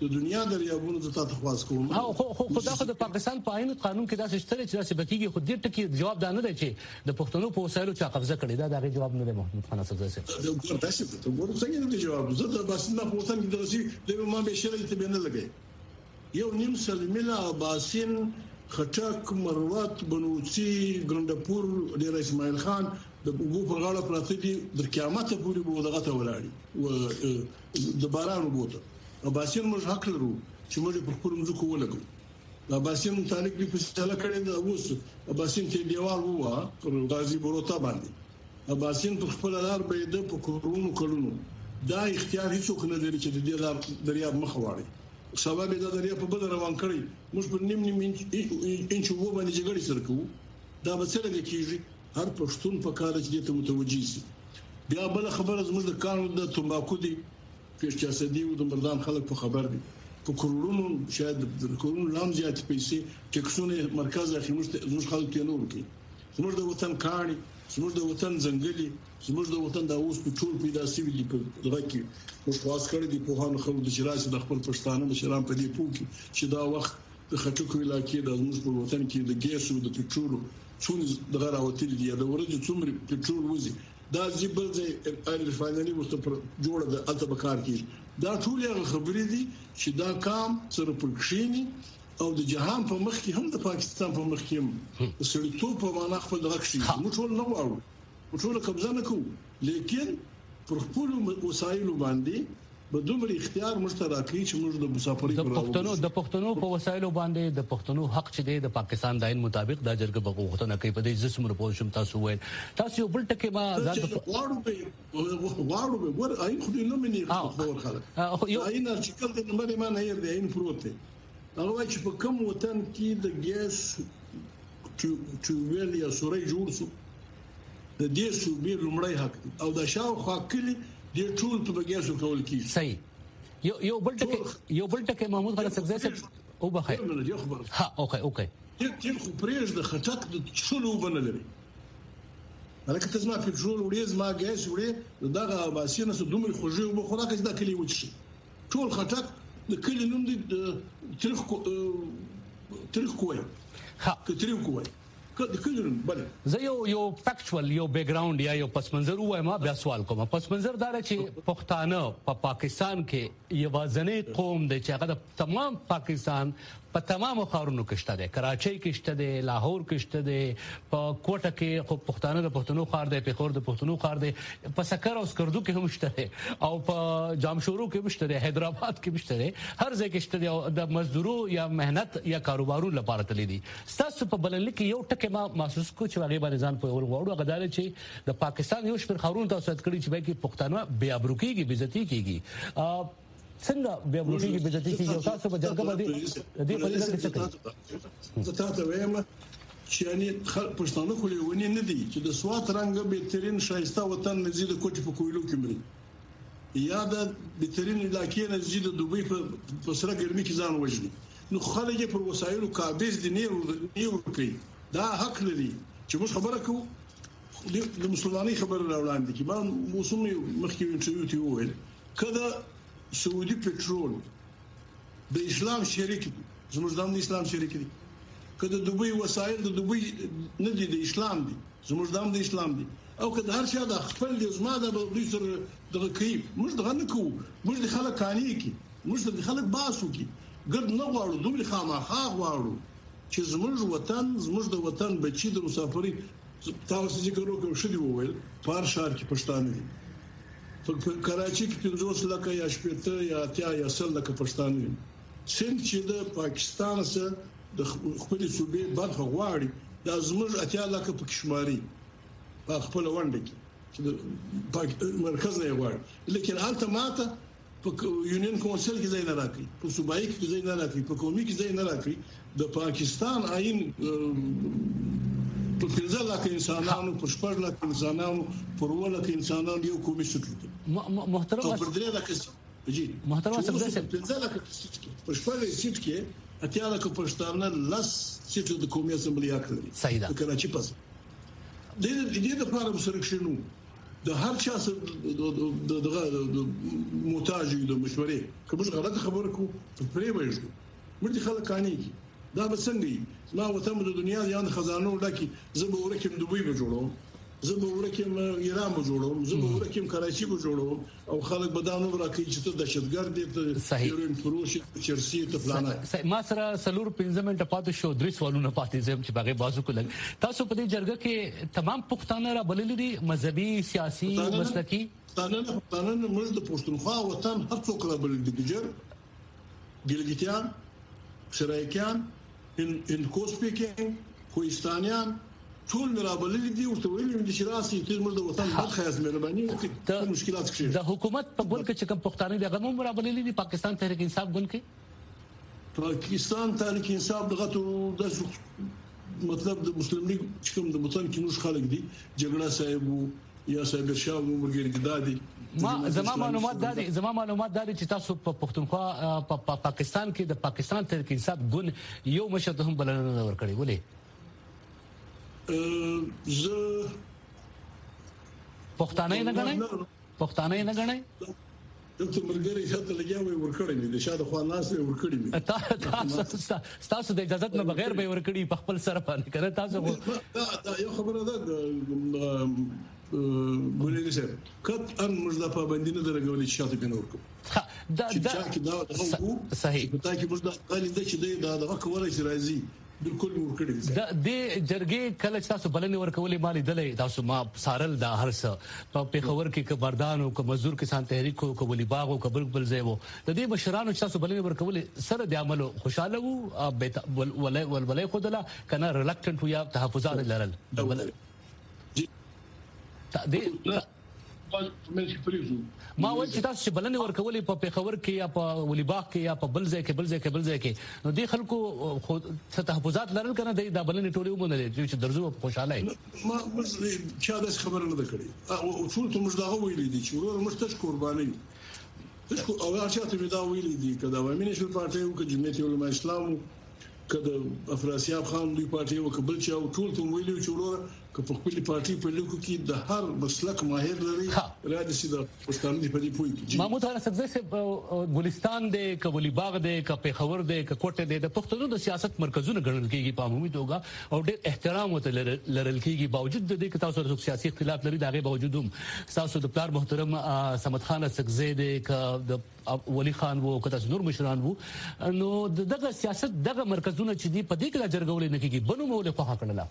Speaker 3: د دنیا دریابونو د تاسو خواص کوم
Speaker 2: خو دا خو د پاکستان په عین قانون کې دا شته چې داسې بکیږي خو دې ټکی جواب دا نه دی چې د پښتنو په وسایلو چا قبضه کړې دا د جواب نه دی محمود خان صاحب زه
Speaker 3: ته ګورم څنګه دی جواب زه د باسنده په وطن کې درسي د ما به شرعي ته بنه لګي یو نیم سلمیلا باسین خټک مروت بنوچي ګرندپور ډیر اسماعیل خان د وګو په غاړه پراته دي د قیامت پورې به دغه ته ولاړی او د باران وبوته اباسین موږ حق لرو چې موږ په خپل مزو ولګو اباسین تعلق به فیصله کړې ده اوس اباسین ته دیوال ووا پر غازی بروتا باندې اباسین په خپل لار به د پکورونو کلونو دا اختیار هیڅوک نه لري چې د دې لار دریاب مخ واړي سبب دا دریاب په بل روان کړی موږ په نیم انچ وو باندې جګړې سره کوو دا به څنګه کیږي هر پښتون په کار کې ته متوجي سي بیا بل خبره زموږ د قانون د تمباکو دي چې اسدي او د مردان خلک په خبر دي په کورونو شاید د کورونو لام زیات پیسې ټیکسونه مرکز اخی موږ خلک ته نور کوي زموږ د وطن کاڼي زموږ د وطن ځنګلي زموږ د وطن د اوس پټرول پیدا سوي دي په دغه کې موږ خاص کړی دي په هغه خلکو د شرایط د خپل پښتانه مشران په دې پوکي چې دا وخت د خټکو علاقې د زموږ په وطن کې د ګیس او د پټرول څون دغه راوتلي دي د ورځې څومره پټرول وځي دا زیبل ځای ال ریفاینري مستقر جوړه د الته بکار کیږي دا ټول هغه خبرې دي چې دا کام سره پرکشيني او د جهان په مخ کې هم د پاکستان په مخ کې هم د سړیتوب په معنا خپل دغه شي موږ ټول نه غواړو موږ ټول قبضه نه کوو لیکن پر خپل وسایلو باندې به دومره اختیار مشترکي چې موږ د مسافرۍ
Speaker 2: د پښتنو په وسایلو باندې د پښتنو حق چې د پاکستان د عین مطابق دا جرګه بغوښتنه کوي په دې جسم رپورټ شم تاسو وایي تاسو بل ټکی ما ځان
Speaker 3: واړو به ور عین خو نه مني خبر خلک عین چې کله د نمبر ما نه ير دی عین پروت دی هغه چې په کوم وطن کې د ګیس تو ویل یا سوري جوړ سو د دې سو به لمړی حق او د شاو خو کلی د ټول په بګیاسو کول کیږي
Speaker 2: صحیح یو بل ټکی محمود خان صاحب او بخیر ها اوکے
Speaker 3: تل خو پرېږ د خټک د چلو بنلري هلکه تاسو ما پټرول وړي زما ګیس وړي دغه باسینه سو دومره خوږه او خوراک چې دا کلی وچی ټول خټک د کلی نوم دي تاریخ کوی
Speaker 2: ها
Speaker 3: تاریخ کوی
Speaker 2: زه یو فیکچوال یو بیک گراوند یا یو پس منظر وایم بیا سوال کوم پس منظر دا چې پښتانه په پاکستان کې یو ځنې قوم دی چې هغه د تمام پاکستان په تمامو ښارونو کې شته دی کراچۍ کې شته دی لاهور کې شته دی په کوټه کې خو پښتانه د پښتنو ښار دی پیښور د پښتنو ښار دی په سکر او سکردو کې هم شته دی او په جامشورو کې هم شته دی حیدرآباد کې هم شته دی هر ځای کې شته دی او د مزدورو یا مهنت یا کاروبارو لپاره تللی دي تاسو په بلنلیک کې یو ټکی ما محسوس کو چې هغه باندې ځان په ورغوړو غدار چې د پاکستان یو شپږ خارون تاسو کړی چې به کې پښتانه بیا بروکیږي بیزتی کیږي څنګه بیا بروکیږي بیزتی کیږي تاسو په جرګه باندې دې په لږ څه کوي
Speaker 3: زه تاسو وایم چې یعنی پښتانه خو له نه دي چې د سوات رنګ بهترین شایسته وطن نزيد کوټ په کویلو کې مري یا د بهترین علاقې نزيد دوبۍ په سره ګرمي کې ځان وژني نو خلک پر وسایلو قابض دي نه کوي دا حق لري چې موږ خبره کوو د مسلمانۍ خبره راوړاندې کی ما موسم مخکې انټرویو ته وویل کله سعودي پټرول د اسلام شریک دي زموږ د اسلام شریک دي کله دوبۍ وسایل د دوبۍ نه دي د اسلام دي زموږ د اسلام دي او کله هر څه د خپل د زما د دوی سره دغه کوي موږ دغه نه کوو موږ د خلک کانی کی موږ د خلک باسو کی ګرد نه غواړو دوی خامخا غواړو چې زموږ وطن زموږ د وطن بچي د مسافرۍ تاسو ذکر وکړو شدي وویل پار شهر کې پښتانه دي په کراچۍ کې 50 لکه یا 80 یا 80 یا 100 لکه پښتانه دي څنګه چې د پاکستان سره د خپل صوبې برخه غواړي د زموږ 80 لکه په کشماري په خپل ونده کې چې مرکز نه غواړي لیکن البته ماته په یونین کونسل کې ځای نه راکړي په صوبایي کې ځای نه راکړي په قومي کې ځای نه راکړي د پاکستان آئین په 15 لک انسانانو په 14 لک انسانانو په 1 لک انسانانو یو قومي سټ
Speaker 2: محترم
Speaker 3: په 3 لک جی
Speaker 2: محترم صاحب
Speaker 3: 15 لک په 14 سټ کې اتیا لک پښتانه لاس سټ د قومي اسمبلی اخلي
Speaker 2: صحیح ده
Speaker 3: کراچي پس د دې د لپاره مسرک شنو د هر چا سره د محتاج د مشورې کوم غلط خبر کو پرې وایو مرتي خلک کاني دا به څنګه ما وته د دنیا یان خزانو ډکی زه به ورکم دوبۍ به جوړوم زه به ورکم ایران به جوړوم زه به ورکم کراچي به جوړوم او خلک به دا نو راکې چې ته دهشتګرد دې ته هیروین فروش چرسي ته پلانای
Speaker 2: ما سره سلور 15 منټه پاتې شو درې سوالونه پاتې زم چې باغې بازو کو لګ تاسو په دې جرګه کې تمام پښتانه را بللي دي مذهبي سیاسي مسلکي
Speaker 3: پښتانه موږ د پښتونخوا وطن هر څوک را بللي دي ګلګیتیان سرایکیان ان کوسپیکینګ کوهستانیان ټول مرابللي دي ورته ویلي دي چې راسي ته موږ د وطن مخ خیاس مهرباني وکړي مشکلات کړي
Speaker 2: د حکومت په بل کې چې کوم پښتانه دغه مرابللي دي پاکستان تحریک انصاف ګوند کې
Speaker 3: پاکستان تحریک انصاف دغه د مطلب د مسلم لیگ چې کوم د وطن کې موږ خلک دي جګړه صاحب یا صاحب شاه عمر ګردادي
Speaker 2: زما معلومات داري چې تاسو په پښتونخوا په پاکستان کې د پاکستان تحریک انصاف ګوند یو مشر ته هم بلنه ورکړي ولې
Speaker 3: زه
Speaker 2: پښتانه نه غنئ
Speaker 3: دلته مرګري شاته لګیاوي ورکړې دي د شاده خو ناس ورکړې دي
Speaker 2: تاسو د اجازه نه بغیر به ورکړي په خپل سره باندې کړه تاسو
Speaker 3: دا یو خبره ده ګولې سره کټ ان مجدا پابندی نه درګولې شاته کنه ورکو دا
Speaker 2: صحیح
Speaker 3: پتا کې مجدا غالي د چې دا کولای شي راځي بالکل ورکړي دي
Speaker 2: د جرګې کله تاسو بلنه ورکولې مالي دلې تاسو ما سارل دا هرڅ په پیښور کې کبردان او مزدور کسان تحریک او کولی باغ او کبل بل ځایو د دې مشرانو تاسو بلنه ورکولې سره د عملو خوشاله وو ولې خدلا کنه ریلکټنټ یا تحفظات لرل ما ول چې تاسو بلنه ورکولې په پیښور کې یا په ولیباغ کې یا په بل ځای کې نو دې خلکو خو تحفظات لرل کنه د بلنه ټولې ومنل چې درځو خوشاله
Speaker 3: ما چا د خبره نه کړې او ټول ته موږ دا ویلې دي چې ورور موږ ته قرباني تشکو او ارشاد می دا ویلې دي کله ومنې شو پارټي او جمعیت علماء اسلام کله افراسیاب خان دوی پارټي او قبل چې ټول ته ویلې چې ورور که په خپل پارټي په لیکو کې د هر مسلک ماهر لري راځي چې د پښتون دی په دې پوي کې
Speaker 2: محمود خان سبزه سے ګلستان دی کبلی باغ دی کپېخور دی کوټه دی د پښتنو د سیاست مرکزونه ګڼل کېږي په عمومي توګه او ډېر احترام وته لرل کېږي باوجود د دې کې تاسو سره سیاسي اختلاف لري دغه باوجود هم تاسو د پلار محترم صمد خان سکزه دی د ولی خان وو کته نور مشران وو نو دغه سیاست دغه مرکزونه چې دی په دې کې راجرګول نه کېږي بنو مولا خو حقله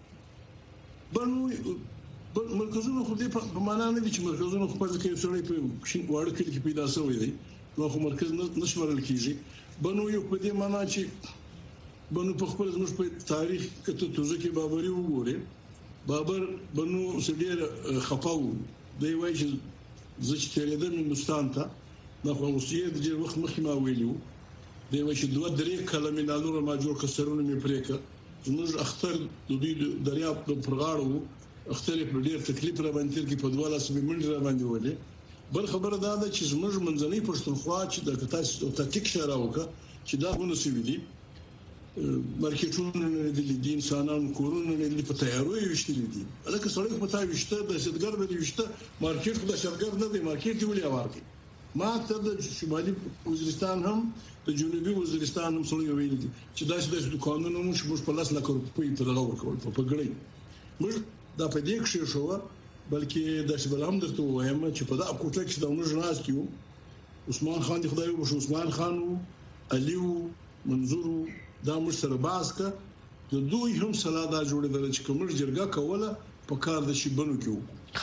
Speaker 3: بنو مرکزونه خو دې په معنا نه دي چې مرکزونه خو په ځکه یو سړی په واړه کې پیدا شوی دی نو خو مرکز نشمارل کیږي بنو یو په دې معنا چې بنو په خپل زموږ په تاریخ کې ته ځکه بابري وګوره بابر بنو سړي خپاو دی وایي چې زه چې تیرېدم هندوستان ته نو خو اوسې د وخت مخې ما ویلو دی وایي چې 2-3 کلمې نالو ما جوړ کسرونه مې پرېکه زموږ اختر د دوی دریاب په پرغاړو اختر په ډیر تکلیف را باندې کې په 12 منډه را باندې ولې بل خبره ده چې زموږ منځنۍ پښتونخوا چې د تاسو تاکتیک شاره وکړه چې دا ونسي دي مارکیټونه نه دي انسانانو کورونه نه دي په تیاروي وشتل دي الکه سړی په تای وشته د شتګر به وشته مارکیټ خو د شتګر نه دی مارکیټ دی ولې اورکی ما ته د شمالي وزیرستان هم د جنوبي وزیرستان هم سره ویل دي چې داسې قانونونه موږ په لاس لکه په دغه ورکول په پګړې موږ دا په دې کې شو بلکې د شبل هم درته وایم چې په دا کوټه کې د موږ ناس کیو عثمان خان دی خدای وبښ عثمان خان علي منظور دا موږ سره باسکه د دوی هم سلاده جوړېدل چې کوم جرګه کوله په کار د شي بنو کیو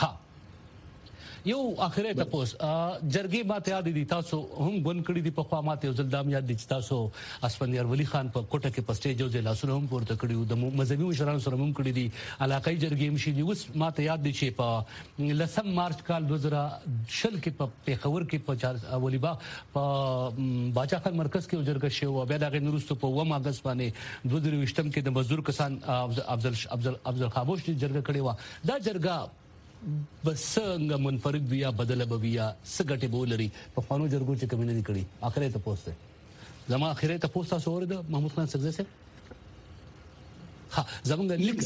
Speaker 2: یو اخره تاسو جرګې ماته یاد دي تاسو هم ګون کړی دي په خوا ماته زلدام یاد دي تاسو اسپندیار ولی خان په کوټه کې پسټیج او ځلاسونه هم پورته کړیو د مذهبي مشرانو سره هم کړی دي علاقائی جرګې مشي دي اوس ماته یاد دي چې په 10 مارچ کال 2000 کې په پیښور کې په ولیبا په باچا خان مرکز کې جرګه شو بیا د غنورستو په 1 اگست باندې 2020 کې د مزدور کسان افضل خاموش جرګه کړې و دا جرګه بس څنګه منفرد بیا بدله بیا سګټه بولري په خوانو جرګو چې کمینه دي کړی اخره ته پوسټه زما اخره ته پوسټه سور ده محمود خان سګزه سره زمونږ لیک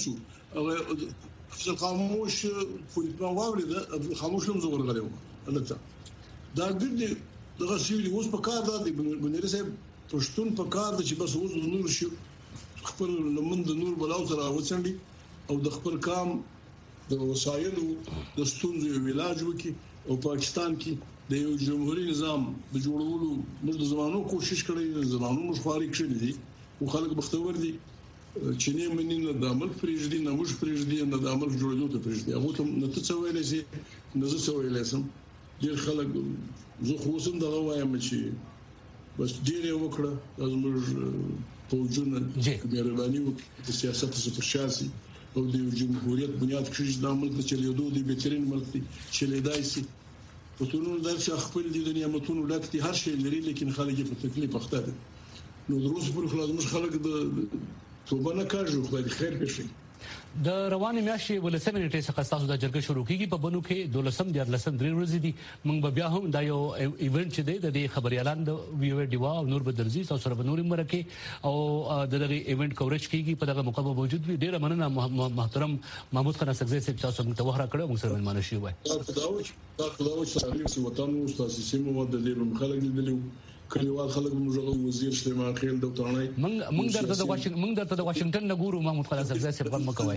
Speaker 3: افضل خاموش پولیس ما واورید افضل خاموش هم زور غلې و البته دا ګډي دغه سیولي اوس په کار د بنيري صاحب پښتون په کار د چې بس اوس نور شي خپل لمن د نور بلاو سره وڅنډي او د خپل کام د وسایلو د ستونزو علاج وکړي او پاکستان کې د یو جمهوریت نظام د جوړولو موږ د زمانو کوشش کړی د زمانو مشوارې کړې دي او خلک بختور دي چې نه مننه د عمل پرېږدي نه موږ پرېږدي نه د عمل جوړولو ته پرېږدي هغه ته نه څه ویلې سي نه څه ویلې سم ډیر خلک زه خو سم دغه وایم چې بس ډیر یو وکړه زموږ پوجونه مهرباني وکړي د سیاست څخه شاسي او د جمهوریت بنیاد کړی د عمل ته چلیدو د بهترین ملک چې لیدای شي په ټولو درڅ خپل د نعمتونو ډکتي هر شی لري لیکن خلک په تکلیف اخته دي نو دروس پر خلاص مش خلک د توبه نه کوي خدای خیر پېښي
Speaker 2: د رواني میاشتې ولسمه نیټه څخه تاسو د جرګه شروع کیږي په بنو کې 12 د 13 درې ورځې دي موږ بیا هم دا یو ایونت چې دی د خبريالان د ویو ډیوا او نور بدرزي تاسو سره بنور مرکه او دغه ایونت کوریج کیږي په دغه موقع موجود وي ډیره مننه محترم محمود خان سګزی صاحب تاسو موږ ته وخره کړو موږ سره ملمانه شي وای
Speaker 3: دا چې وطن او تاسیسي مو د دې خلک دي کلیوال خلک موږ وزیر شتما خیل د وطنای
Speaker 2: موږ درته د واشنگټن نه ګورو محمود خان سګزی صاحب کوم کوي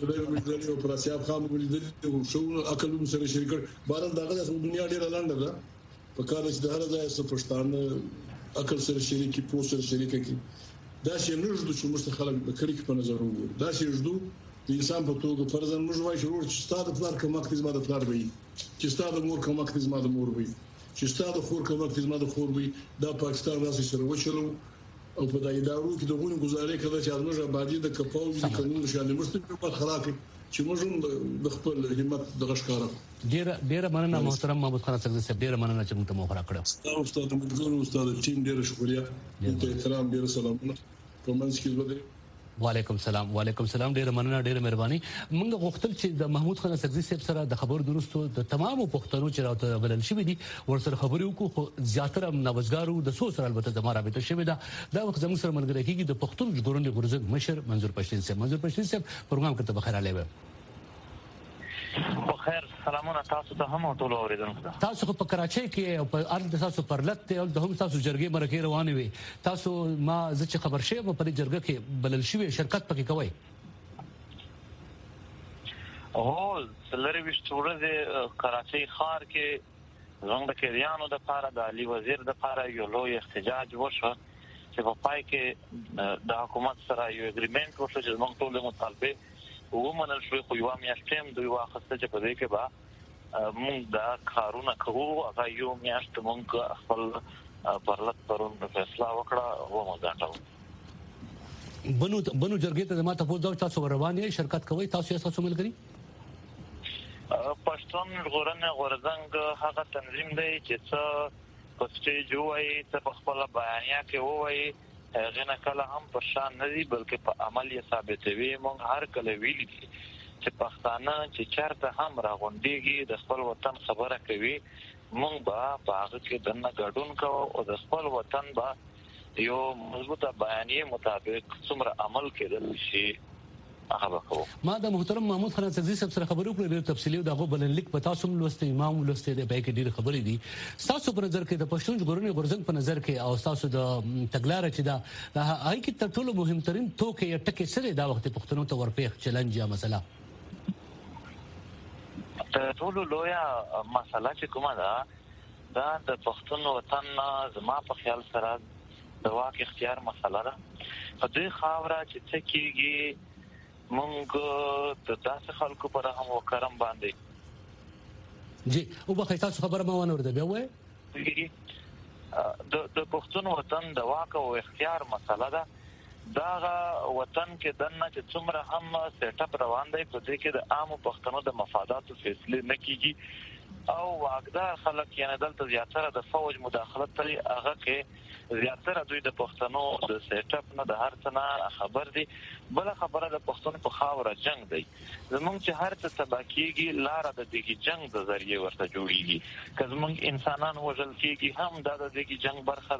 Speaker 3: په پراسیاب خام ولیدل شو عقل مو سره شریک بار دغه د دنیا ډیره لاندې ده په کار چې د هر ځای څخه پښتانه عقل سره شریکي پوه سره شریکي دا چې موږ د څومره خلک د کړي په نظر وګورو دا چې جوړ د انسان په توګه فرضاً موږ وایو چې ستاسو پلان کوم وخت زما د پلان وي چې ستاسو مور کوم وخت زما د مور وي چې ستاسو خور کوم وخت زما د خور وي دا پاکستان راځي سره وچلو او په دای ادارو کې دغه گزارې کړه چې موږ آبادی د کپاو د قانون شامل مستقیم په خلاف چې موږ د خپل همت د غشکاره
Speaker 2: ډیر مننه محترم محمود خان سګزی صاحب ډیر مننه چې موږ ته موخره کړو
Speaker 3: استاد مدګور استاد ټیم ډیر شکریا ته احترام ډیر سلامونه په منځ کې زده
Speaker 2: وعلیکم السلام ډیر مننه ډیر مهرباني موږ غوښتل چې د محمود خان سګزی صاحب سره د خبرو درستو د تمامو پښتنو چې راته بلل شوې دي ورسره خبرې وکړو زیاتره نوښتګارو د سو سره البته د مرابطه شوې ده دا وخت زموږ سره ملګری کیږي د پښتون ژغورنې غورځنګ مشر منظور پښتين صاحب پروګرام کې ته بخیر علي
Speaker 4: بخیر سلامونه تاسو ته هم ټول اوریدونکو
Speaker 2: تاسو په کراچۍ کې او په ارد تاسو پرلط او د هم تاسو جرګې مرکه روانې وي تاسو ما زه خبر شې په دې جرګه کې بلل شوی شرکت پکې کوي
Speaker 4: او سلری وشتوره د کراچۍ ښار کې زموږ د کېریانو د لپاره د علي وزیر د لپاره یو لوی احتجاج وشو چې په پای کې د حکومت سره یو اګریمنت وشو چې موږ ټول مطالبه ومنل شوی خو یو میاشت هم دوی واخسته چې په دې کې به موږ دا کارونه کوو هغه یو میاشت موږ خپل پرلط پرون فیصله وکړه او موږ غاټو
Speaker 2: بنو جرګې ته ما ته پوښتنه تاسو روانې شرکت کوي تاسو یې تاسو ملګری
Speaker 4: پښتون ژغورنې غورځنګ هغه تنظیم دی چې څه په سټیج وایي څه په خپل بیانیه کې وایي غنه کله هم په شان نه دي بلکې په عمل یې ثابتوي موږ هر کله ویلي چې پښتانه چې چارته هم راغونډيږي د خپل وطن خبره کوي موږ به په هغه کې دنه ګډون کوو او د خپل وطن به یو مضبوطه بیانیه مطابق څومره عمل کېدل شي
Speaker 2: ما د محترم محمود خان سګزی صاحب سره خبرو کړې ډېر تفصیلي او دغه بلنلیک په تاسو ملوستي امام ملوستي د پای کې ډېر خبرې دي تاسو په نظر کې د پښتون ژغورنې غورځنګ په نظر کې او تاسو د تګلارې چې دا هغه کې تر ټولو مهمترین توکي یا ټکي سره دا وخت پښتنو ته ورپېخ چیلنج یا مسله
Speaker 4: ته ټولو لویا مسله چې کومه ده دا د پښتون وطن زما په خیال سره د واک اختیار مسله ده په دې خاوره چې څه کېږي مونږ د داسې خلکو پر هم وکرم باندې
Speaker 2: جی او به تاسو خبره ما ونه ورده بیا وای
Speaker 4: د پښتون وطن د واک او اختیار مسله ده دا وطن کې دنه چې څومره هم سیټ اپ روان دی په دې کې د عامو پښتنو د مفاداتو فیصله نه کیږي او واقدار خلک یعنی دلته زیاتره د فوج مداخلت لري هغه کې زیاتره دوی د پښتنو د سیټ اپ نه د هر څه نه خبر دي بل خبره د پښتون په خاوره جنگ دی زمونږ چې هر څه تباکیږي لار د دې جنگ د ذریعہ ورته جوړیږي که زمونږ انسانان وژل کیږي هم د دې جنگ برخه ده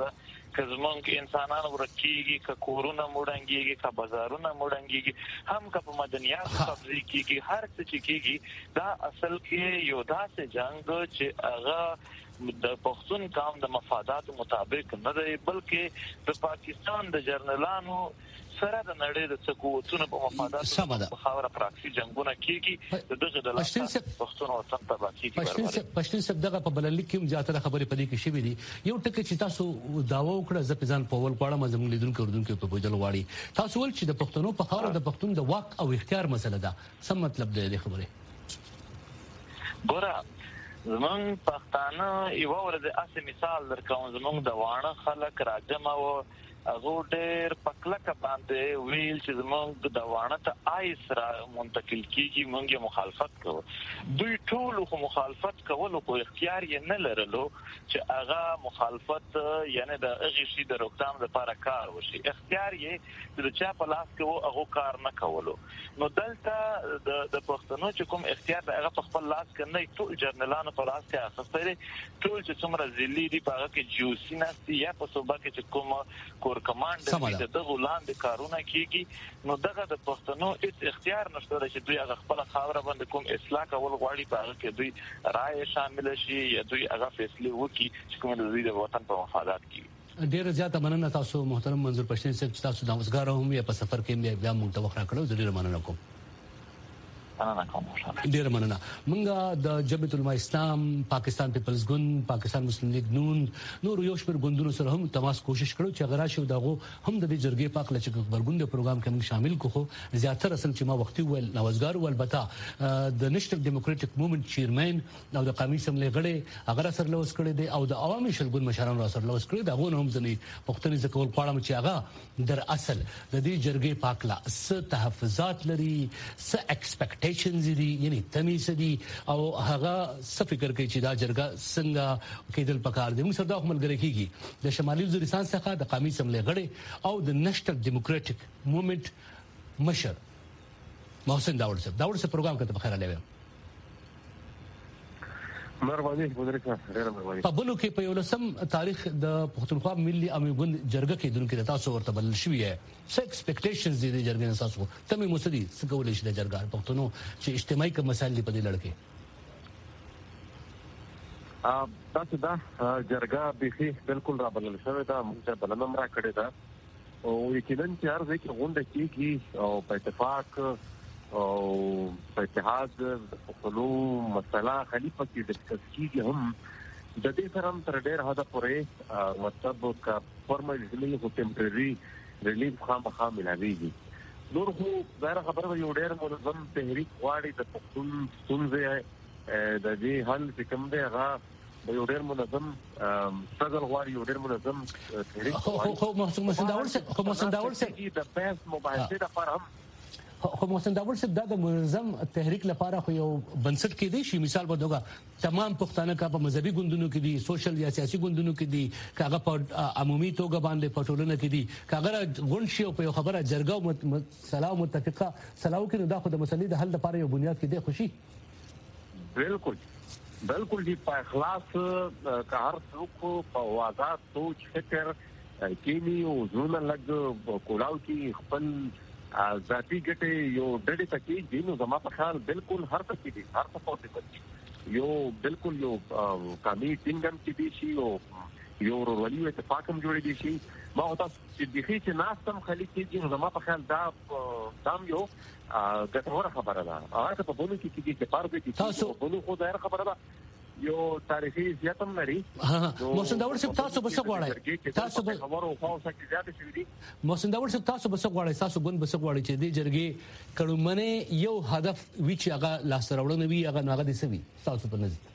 Speaker 4: که زمونږ انسانان ورکیږي که کورونه موړنګيږي که بازارونه موړنګيږي هم که په مدنیاتو قبضه کیږي هر څه چې کیږي دا اصل کې یو داسې جنگ چې هغه د پښتون قوم د مفادات مطابق نه دی بلکې د پاکستان د جرنلانو سره د نړۍ د څکوتونو په مفادات په خاوره پراکسي جنگونه کیږي دغه د پښتون وطن په باقي کې
Speaker 2: پښتون سب دغه په بلل کې زیاتره خبرې پدې کې شوې دي یو ټکی چې تاسو داوا وکړه ځپځان په ول پاړه زموږ لیدونکو ورودونکو په بوجل واړي تاسو ول چې د پښتنو په خاوره د پښتون د واک او اختیار مسله ده څه مطلب دی د خبرې
Speaker 4: ګوره زمونږ پښتانه یو ورځ اسې مثال درکوم زمونږ د وانه خلک راجمه و هغه ډېر پکلکه باندې ویل چې زمونږ د وانه ته آیس را منتقل کیږي مونږه مخالفت کوو دوی ټول خو مخالفت کول خو اختیار یې نه لرلو چې هغه مخالفت یعنی د هغه شي د روکتام لپاره کار وشي اختیار یې د چا په لاس کې وو هغه کار نه کولو نو دلته د پښتنو چې کوم اختیار هغه په خپل لاس کې نه ټول جرنلانو په لاس کې اخستري ټول چې څومره ذلی دي په هغه کې جوسی نستي یا په صوبه کې چې کوم کور کمانډر د غلام د کارونه کیږي نو دغه د پښتنو هیڅ اختیار نشته چې دوی هغه خپل خاوره باندې کوم اصلاح کول غواړي په هغه کې دوی رائے شامل شي یا دوی هغه فیصله وکړي چې کوم د دوی د وطن په مفادات کې
Speaker 2: ډیر زیاته مننه تاسو محترم منظور پښتين صاحب چې تاسو د اوسګار هم یا په سفر کې بیا موږ ته وخت راکړو ډیر مننه کوم ډیر مننه موږ د جبهه العلماء اسلام پاکستان پیپلز ګوند پاکستان مسلم لیگ نون نور یو شمېر ګوندونو سره هم تماس کوشش کړو چې غرا شو دغه هم د جرګې پاک لچک خبرګون د پروګرام کې موږ شامل کوو زیاتره اصل چې ما وختي ول نوازګار ول البته د نېشنل ډیموکراټک موومېنټ چیرمن او د قومي سملې غړي هغه سره لوس کړی دی او د عوامي شلګون مشرانو سره لوس کړی دا غو هم ځنی پښتني ځکول پاړم چې هغه در اصل د دې جرګې پاک لا س تحفظات لري س ایکسپیکټیشنز دي یعنی تمیز دي او هغه څه فکر کوي چې دا جرګه څنګه کېدل پکار دي موږ سره د خپل غره کېږي د شمالي وزیرستان څخه د قومي سملې غړي او د نېشنل ډیموکراټک موومېنټ مشر محسن داوود صاحب پروګرام کته بخیر علیه
Speaker 5: مهرباني ګذرکا ډیر مهرباني
Speaker 2: په بلو کې په یو لسم تاریخ د پښتونخوا ملي عامه ګوند جرګه کې دونکو تاسو ورته بل شوی ہے څه ایکسپیکټیشنز دي د جرګې تاسو ته مې مسدي څه کولای شي د جرګه پښتونو چې اجتماعي کوم مسایل په دې لړ
Speaker 5: کې تاسو دا جرګه به بالکل را بلل شوی دا موږ بلنم را کړی دا او یقینا چې هر ځای کې غونډه کیږي او په اتفاق او په اتحاد د پښتنو مسله خلیفہ کې ډسکس کیږي هم د دې سره تر ډېر حد پورې مطلب کا فارملی هو ټمپرری ریلیف خامخا ملایږي نور خو دا خبره یو ډېر منظم تحریک غواړي د پښتون ستونزې د دې حل چې کوم دی هغه یو ډېر منظم ستګل غواړي یو ډېر منظم تحریک
Speaker 2: خو محسن داوود سره
Speaker 5: د بحث مباحثه لپاره هم
Speaker 2: خو محسن داوود صاحب د منظم تحریک لپاره خو یو بنسټ کې دی شي مثال به دوګه تمام پښتانه کا په مذهبي ګوندونو کې دي سوشل یا سیاسي ګوندونو کې دي کاغه په عمومي توګه باندې پټولونه کې دي کاغه غون شي په خبره جرګه سلام متفقه سلام کې دا خو د مسلې د حل لپاره یو بنیاد کې دی خوشي
Speaker 5: بالکل دی په اخلاص کا هر څوک په آزاد سوچ فکر کینی او زونه لګ کولاو کې خپل ذاتی ګټه یو ډېر تکي دینو زما په خیال بالکل هر څه کې دي هر څه پوسټیبل یو بالکل یو قومي ټینګم کې دي شي او یو ورولي اتفاقم جوړ دي شي ما وتا چې د هیڅ ناستم خلی کې زما په خیال دا دام یو ګټوره خبره ده هغه په بونو کې چې پاره دي تاسو بونو خو دا خبره ده یو تاریخي زیاتم لري
Speaker 2: محسن داوود صاحب تاسو بس غواړئ تاسو به
Speaker 5: خبرو خو څه زیات شي دي
Speaker 2: محسن داوود صاحب تاسو بس غواړئ تاسو ګوند بس غواړئ چې دې جرګې کړمنه یو هدف وی چې هغه لاس راوړنه وی هغه هغه دي سوي تاسو په نظر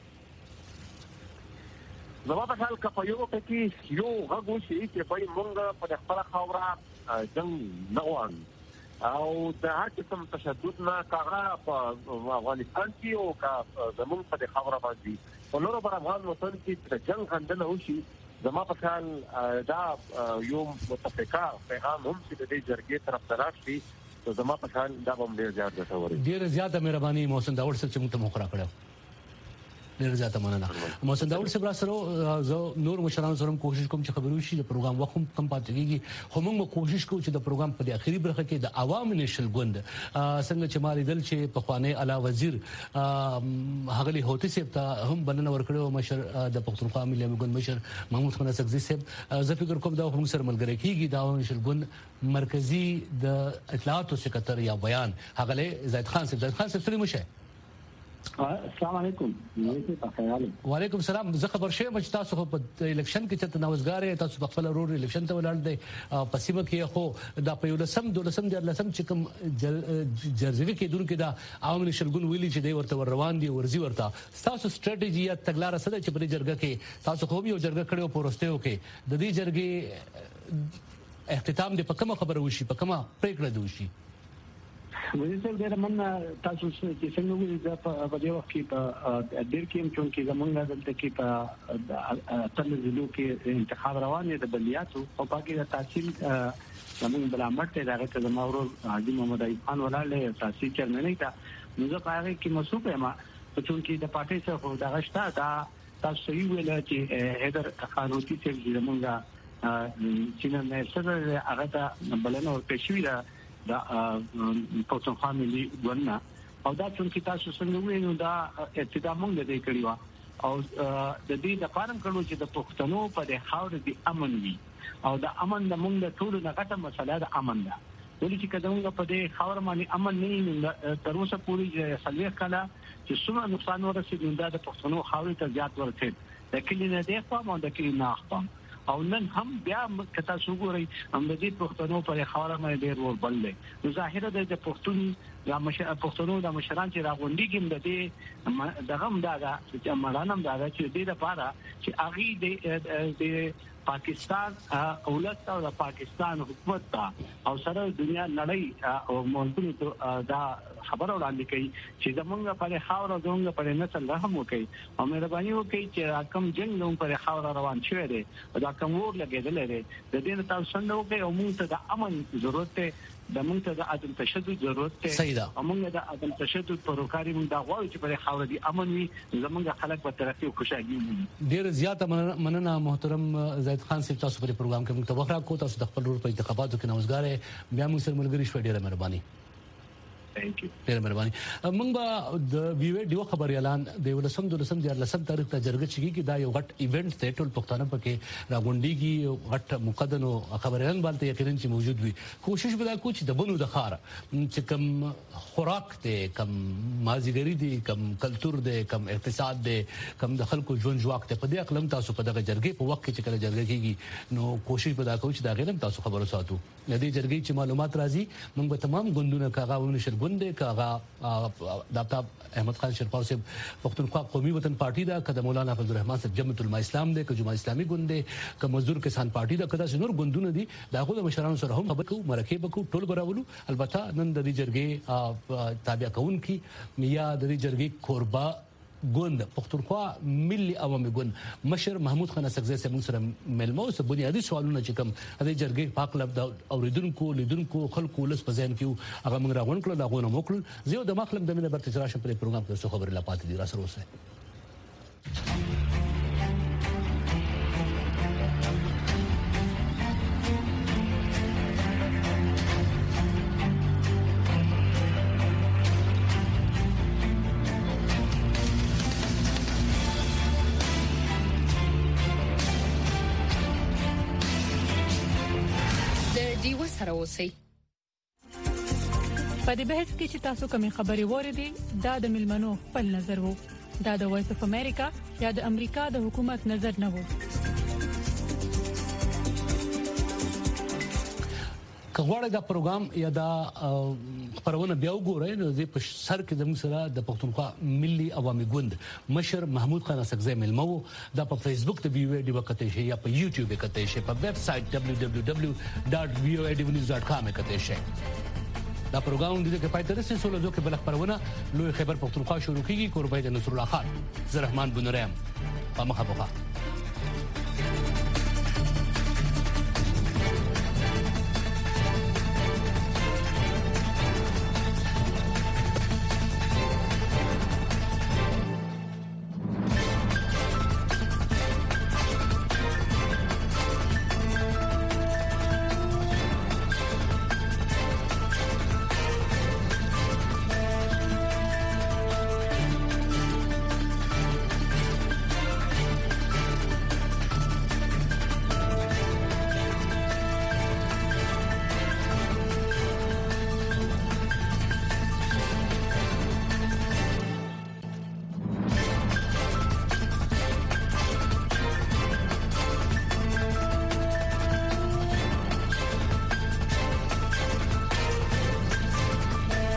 Speaker 5: زما په خیال کې یو کې یو هغه شي چې په موږ په خپل خاوره جنگ نه وان او د هر قسم تشدد نه کاغه په افغانستان کې او کا زموږ په خاوره باندې په نورو پر افغان وطن کې د جنگ خندنه وشي زما په خیال دا یو متفقه پیغام هم چې د دې جرګې طرف ته راشي زما په خیال دا هم ډیر زیات ګټور دی
Speaker 2: ډیر زیاته مهرباني محسن داوود صاحب چې موږ ته مخ را کړو ډیر زیاته مننه. محسن داوود صاحب سره زه نور مشرانو سره کوشش کوم چې خبرو شي د پروګرام وخت کم پاتې کیږي، خو موږ کوشش کوو چې د پروګرام په اخیری برخه کې د عوام نشل ګوند څنګه چې مالي دل چې په خواني اعلی وزیر هغلی هوتی صاحب ته هم بلنه ورکړو، مشر د پښتونخوا ملي ګوند مشر محمود خان سکزي صاحب. زه فکر کوم دا هم سره ملګری کیږي د عوام نشل ګوند مرکزی د اطلاعاتو سکرټر یا بیان هغله زید خان صاحب. زید خان صاحب سلام شه.
Speaker 6: السلام علیکم.
Speaker 2: وعلیکم السلام. زه خبر شوم چې تاسو په الیکشن کې چې نوښتګار تاسو په خپل رور الیکشن ته ولاړ دی په سیمه کې، خو دا په یو لسم چې کوم جرجوي کې دونکو دا عوام نشل ګوند ویلي چې دی ورته روان دي ورزي ورته تاسو سټریټیجی یا تګلارې سره چې په جرګه کې تاسو خو یو جرګه کړو پروستیو کې د دې جرګې اختتام د پکمه خبره وشي پکمه پریکړه دی وشي.
Speaker 6: وزیر صاحب ډېر من تاسو چې څنګه وایي دا په دې وخت کې په ډېر کې هم چې زمونږ دلته کې په تل ضلعو کې انتخاب روان دي د بلیاتو او پاکي د تحصیل زمونږ بلامت ته دغه ته زموږ حاجی محمد ایوب خان ولاله تحصیل چرمنې ته نو زه پاره کې مسوب یم چې د پارټي څخه دغه شته دا تاسو یې ویل چې هدر قانوني چې زمونږ چې نه سره هغه ته بلنه ورکړي دا پښتونخوا ملي ګوند او دا چې تاسو څنګه وینئ دا ابتدا موږ د کړی و او د دې د فارم کړو چې د پښتنو په خاور دي امن وي او د امن د موږ ټول نه غټه مسله د امن ده. ولې چې کله په دې خاور باندې امن نه تر اوسه پورې سلوي کړه چې څومره نقصان ورسېږي دا د پښتنو خاور ته زیات ورته د کلی نه دی خو ما د کلی نه خپل او نن هم بیا کته شوګوري هم د دې پښتنو پر خاور باندې ډېر ور بل دی. ظاهره د پښتون یا پښتنو د مشران چې راغونډي کې د دې دغه هم دا چې مرانم دا چې د لپاره چې اغي د پاکستان اولت او د پاکستان حکومت او سره دنیا نړۍ او ملګرو دا خبر وړاندې کوي چې زمونږ په خاور او زمونږ په نسل رحم وکړي او مهرباني وکړي چې کوم جنگ نوم پر خاور روان شوی دی دا کوم ور لګیدل دی د دې تاسو څنګه وکړي او موږ ته د امن ضرورت دی د موږ ته د عدم تشدد ضرورت دی او موږ د عدم تشدد پروکاري موږ دا غواړو چې پر خاور دي امن وي زمونږ خلک په ترقی او خوشحالي وي.
Speaker 2: ډیر زیاته مننه محترم زید خان صاحب تاسو په پروګرام کې موږ ته وخت راکو تاسو د خپل رول په انتخاباتو کې نوښتګار بیا موږ سره ملګری شو. ډیره مهرباني. ډېر مهرباني. موږ به د ویډیو خبر اعلان د 19 تاریخ ته جرګه چګي دا یو غټ ایونت دی ټول پښتانه پکې راغونډيږي غټ مقدنو خبر اعلان باندې یقینا چې موجود وي. کوشش به دا کو چې د بنو د خار چې کم خوراک دی کم مازیګری دی کم کلچر دی کم اقتصاد دی کم د خلکو ژوند جوړ ته په دې اقلم تاسو په دغه جرګې په وخت کې چې کله جرګه کیږي نو کوشش به دا کو چې دا غیرم تاسو خبرو ساتو د دې جرګې چې معلومات راځي موږ به تمام ګوندونه کاغاونه شر ګوند کاغا داتا احمد خان شرپاو صاحب پښتونخوا قومي وطن پارټي دا کده مولانا فضل الرحمن صاحب جمعیت الاسلام دی که جماعت اسلامي ګوند دی که مزدور کسان پارټي دا کده نور ګوندونه دي دا خو د مشرانو سره هم خبرو مرکه بکو ټول براولو. البته نن د دې جرګې تابع کون کی یا د دې جرګې کوربا ګوند پښتونخوا ملي عوامي ګوند مشر محمود خان سکزي سره موږ سره ملمو سره بنیادی سوالونه چې کوم د جرګې پاک لب د اوریدونکو لیدونکو خلکو لس په ځین کې هغه موږ راغون کړل هغه نو موکل زه د مخلب د منه برته راشه په پروګرام کې څه خبر لا پاتې دي را سره اوسه.
Speaker 7: سره اوسئ.
Speaker 8: په دې بحث کې چې تاسو کومې خبرې وریدي دا د ملمنو خپل نظر وو دا د وایس اف امریکا یا د امریکا د حکومت نظر نه وو.
Speaker 2: کغواړی دا پروګرام یا دا خبرونه بیا وګورئ نو د سر کې زموږ سره د پښتونخوا ملي عوامي ګوند مشر محمود خان سکزي ملمو دا په فیسبوک ته ویډیو وکړئ شي یا په یوټیوب وکړئ شي په ویب سټ www.voanews.com وکړئ شي. دا پروګرام د دې کې پاتې رسې سولو ځکه بل خبرونه لوی خبر پښتونخوا شروع کیږي قربای د نصر الله خان زه رحمان بنورم په مخه